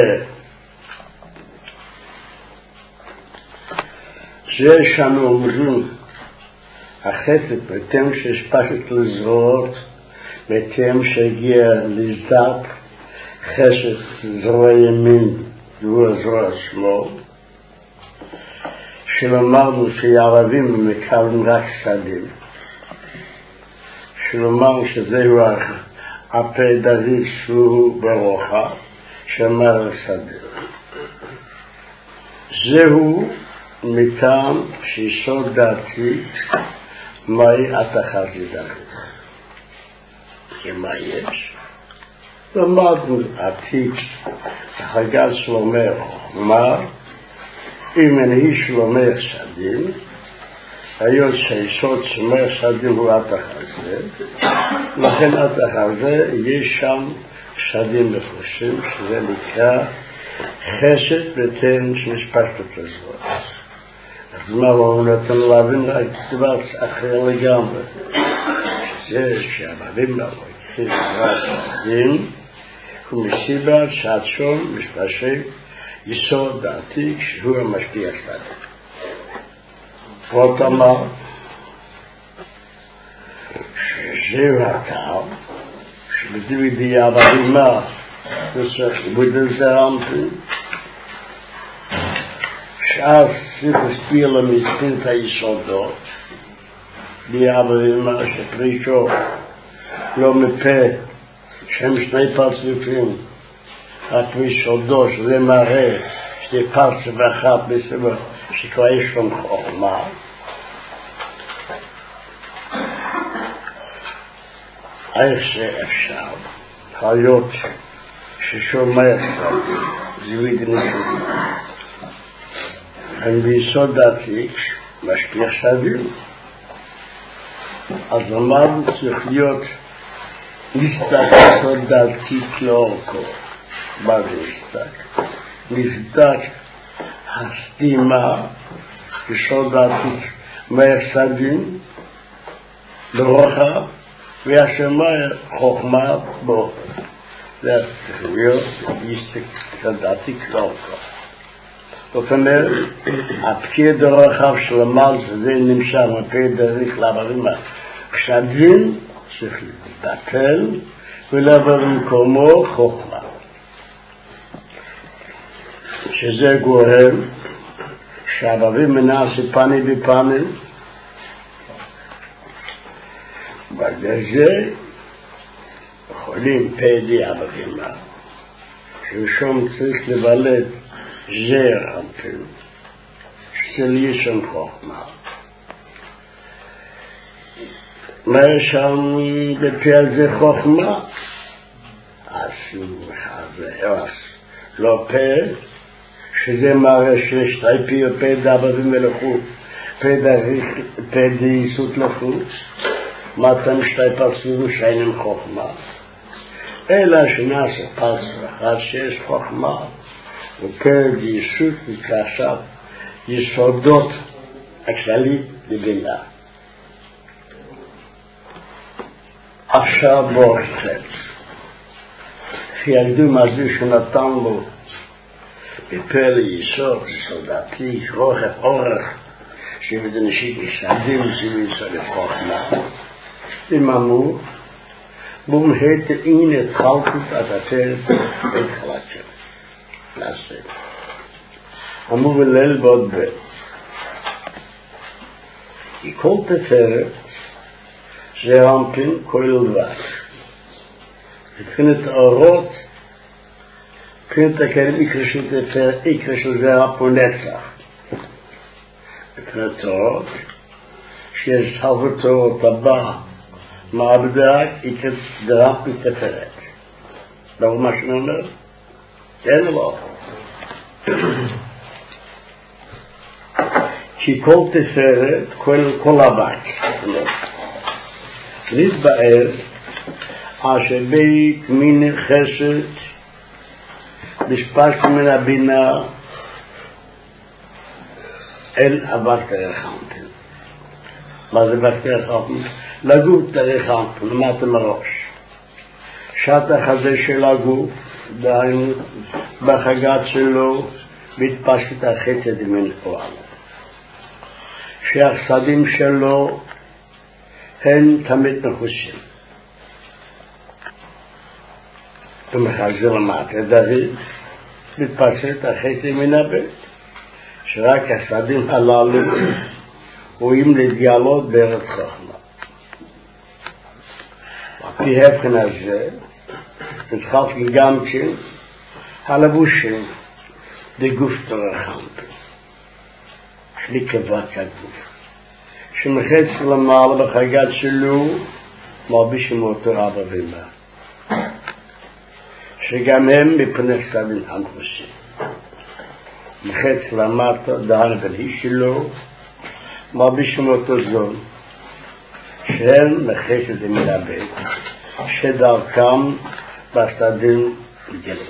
זה שאנו אומרים החסד בהתאם שהשפשת לזרועות, בהתאם שהגיע לזדק חסד זרוע ימין והוא הזרוע שמאל, שלומרנו שהערבים מקבלים רק שדים, שלומרנו שזהו הפה דוד שהוא ברוחה שאמר השדה. זהו מטעם שיסוד דעתי מהי התחזית דעתי. כמה יש. למדנו עתיק החגת שלומי חוכמה, אם אין שלומי חסדים, היות שהיסוד שלומי חסדים הוא התחזה, לכן התחזה יש שם חסדים מפורשים, שזה נקרא חסד ותן שנשפשת לזאת. אז מה הוא נתן להבין רק דבר אחר לגמרי, שזה שהבבים מלוכים חסדים, ומסיבה שעצום משפשי יסוד העתיק שהוא המשפיע שלנו. ועוד אמר שזהו הקו שבדיבידי הברימה וצריך זרמתי שאז צריך להסביר למספין את היסודות די הברימה שפרישו לא מפה שהם שני פרצופים רק מיסודו שזה מראה שתי פרצוף ואחת בסביבה שכבר יש שם חוכמה איך שאפשר להיות ששומע זווית נשאר הם ביסוד העתיק משפיע סביר אז אמרנו צריך להיות נסתק יסוד העתיק לאורכו מה זה נסתק? נסתק הסתימה יסוד העתיק מהסדים לרוחב והשמיים חוכמה בו זה צריך להיות יסוד העתיק לאורכו זאת אומרת הפקיד הרוחב של המל זה נמשך מפי דרך לעברים כשהדין צריך להתבטל ולעבור במקומו חוכמה שזה גורם שהבבים מנעשי פני בפני בגלל זה יכולים פדי הבבים ששום צריך לבלט זר אנפל של ישם חוכמה מה שם בפי על זה חוכמה אז זה לא פה שזה מראה שיש שתי פי ופה דברים ולחוץ פה דייסות לחוץ מתן שתי פרצות שאינם חוכמה אלא שנעשה פרצות אחת שיש חוכמה ופה דייסות וכעכשיו יסודות הכללית לבינה עכשיו בו חץ שילדו מזה שנתן לו בפל יסוד, סודתי, רוחב, אורך, שבזה נשיק יסדים שיסוד חוכמה. אמרו, בום היתה אין התחלקות עד התרת התחלקת. נעשה. אמרו בליל בעוד בית. כי כל תפרת זה רמפין כולל לבד. מבחינת האורות מבחינת הקרב איקרא של זרע פה נצח. מבחינת האורות שיש הלכות הבא מעבדה איקרא זרע בתפרת. לא מה שאני אומר? כן לא. כי כל תפרת כולל כל הבית. נתבאר אשר בית מין חסד נשפש מן הבינה אל אבק תרחמתם. מה זה אבק תרחמתם? לגוף תרחמתם, למטה מראש. שטח הזה של הגוף, דהיינו בחגת שלו, מתפשט החצד מן פועל. שהחסדים שלו הן תמיד נחושים. ומחזיר למטה דוד, מתפשט החצד מן הבית. שרק החסדים הללו רואים להתגלות בארץ חוכמה. לפי הבחן הזה, נתחלק גם כן הלבושים בגוף תרחמתם. שלי כבק הגוף. שמחץ למעלה בחגת שלו, מרבישים אותו רב אבימה, שגם הם מפני סבין הנפשים. מחץ למטה, דהן ולהי שלו, מרבישים אותו זון, שהם מחץ את זה מלבד, שדרכם בסדים גלים.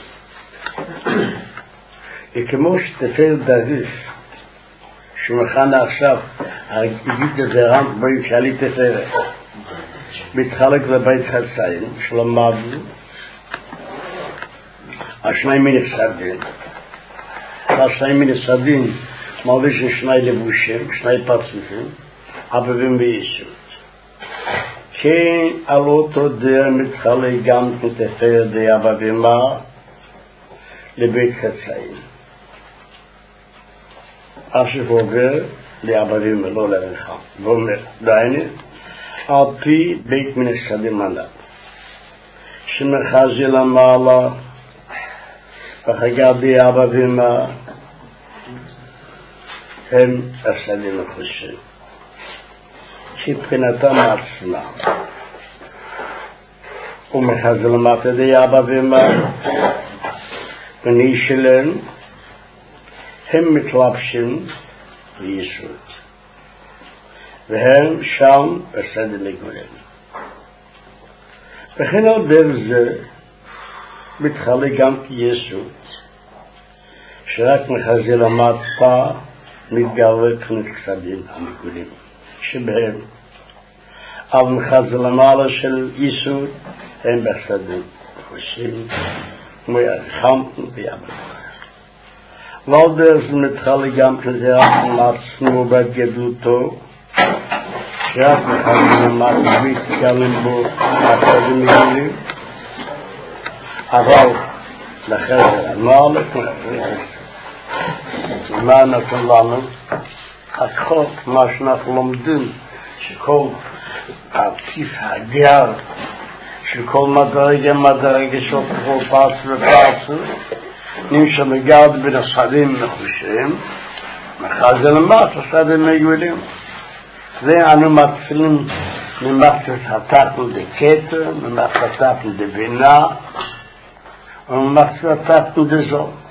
וכמו שתפל דריס, שמכנה עכשיו, הגיד לזה רנט בוי כשעלי תפרת, מתחלק לבית חצאים, שלמדנו, השני מיני סדין, השני מיני סדין, מרבישים שני לבושים, שני פרצופים, אבבים וישות. כן, על אותו דר מתחלק גם כתפר די אבבימה לבית חצאים. אשר עובר לאבבימה, לא לרחם. ואומר, דייני, על פי בית מן הסדים עליו, שמחזי למעלה, וחגה די אבבימה, הם הסדים החושים. מבחינתם עצמם. ומחזי למטה די אבבימה, בני שלהם, הם מתלבשים ביסוד. והם שם בסדר לגולם. וכן על דרך זה מתחלק גם כיסוד, שרק מחזי למטה מתגלה כנת כסדים המגולים, שבהם על מחזי למעלה של יסוד הם בסדר חושים, כמו ירחמתם ויאמרו. ועל דרך זה מתחלק גם כזה עצמו בגדלותו, שרק מחזי למטה מתגלים בו הסדים מגולים, אבל לחזר המעלה מה נתן לנו? הכל מה שאנחנו לומדים, שכל הציף הגר, שכל מדרגה מדרגה של כל פרץ ופרץ, נמשא מגרד בין הסדים מחושים, מחזי למטה הסדים מגולים. זה אנו מתחילים ממחצת התחתנו דקטר, ממחצת התחתנו דבינה, וממחצת התחתנו דזו.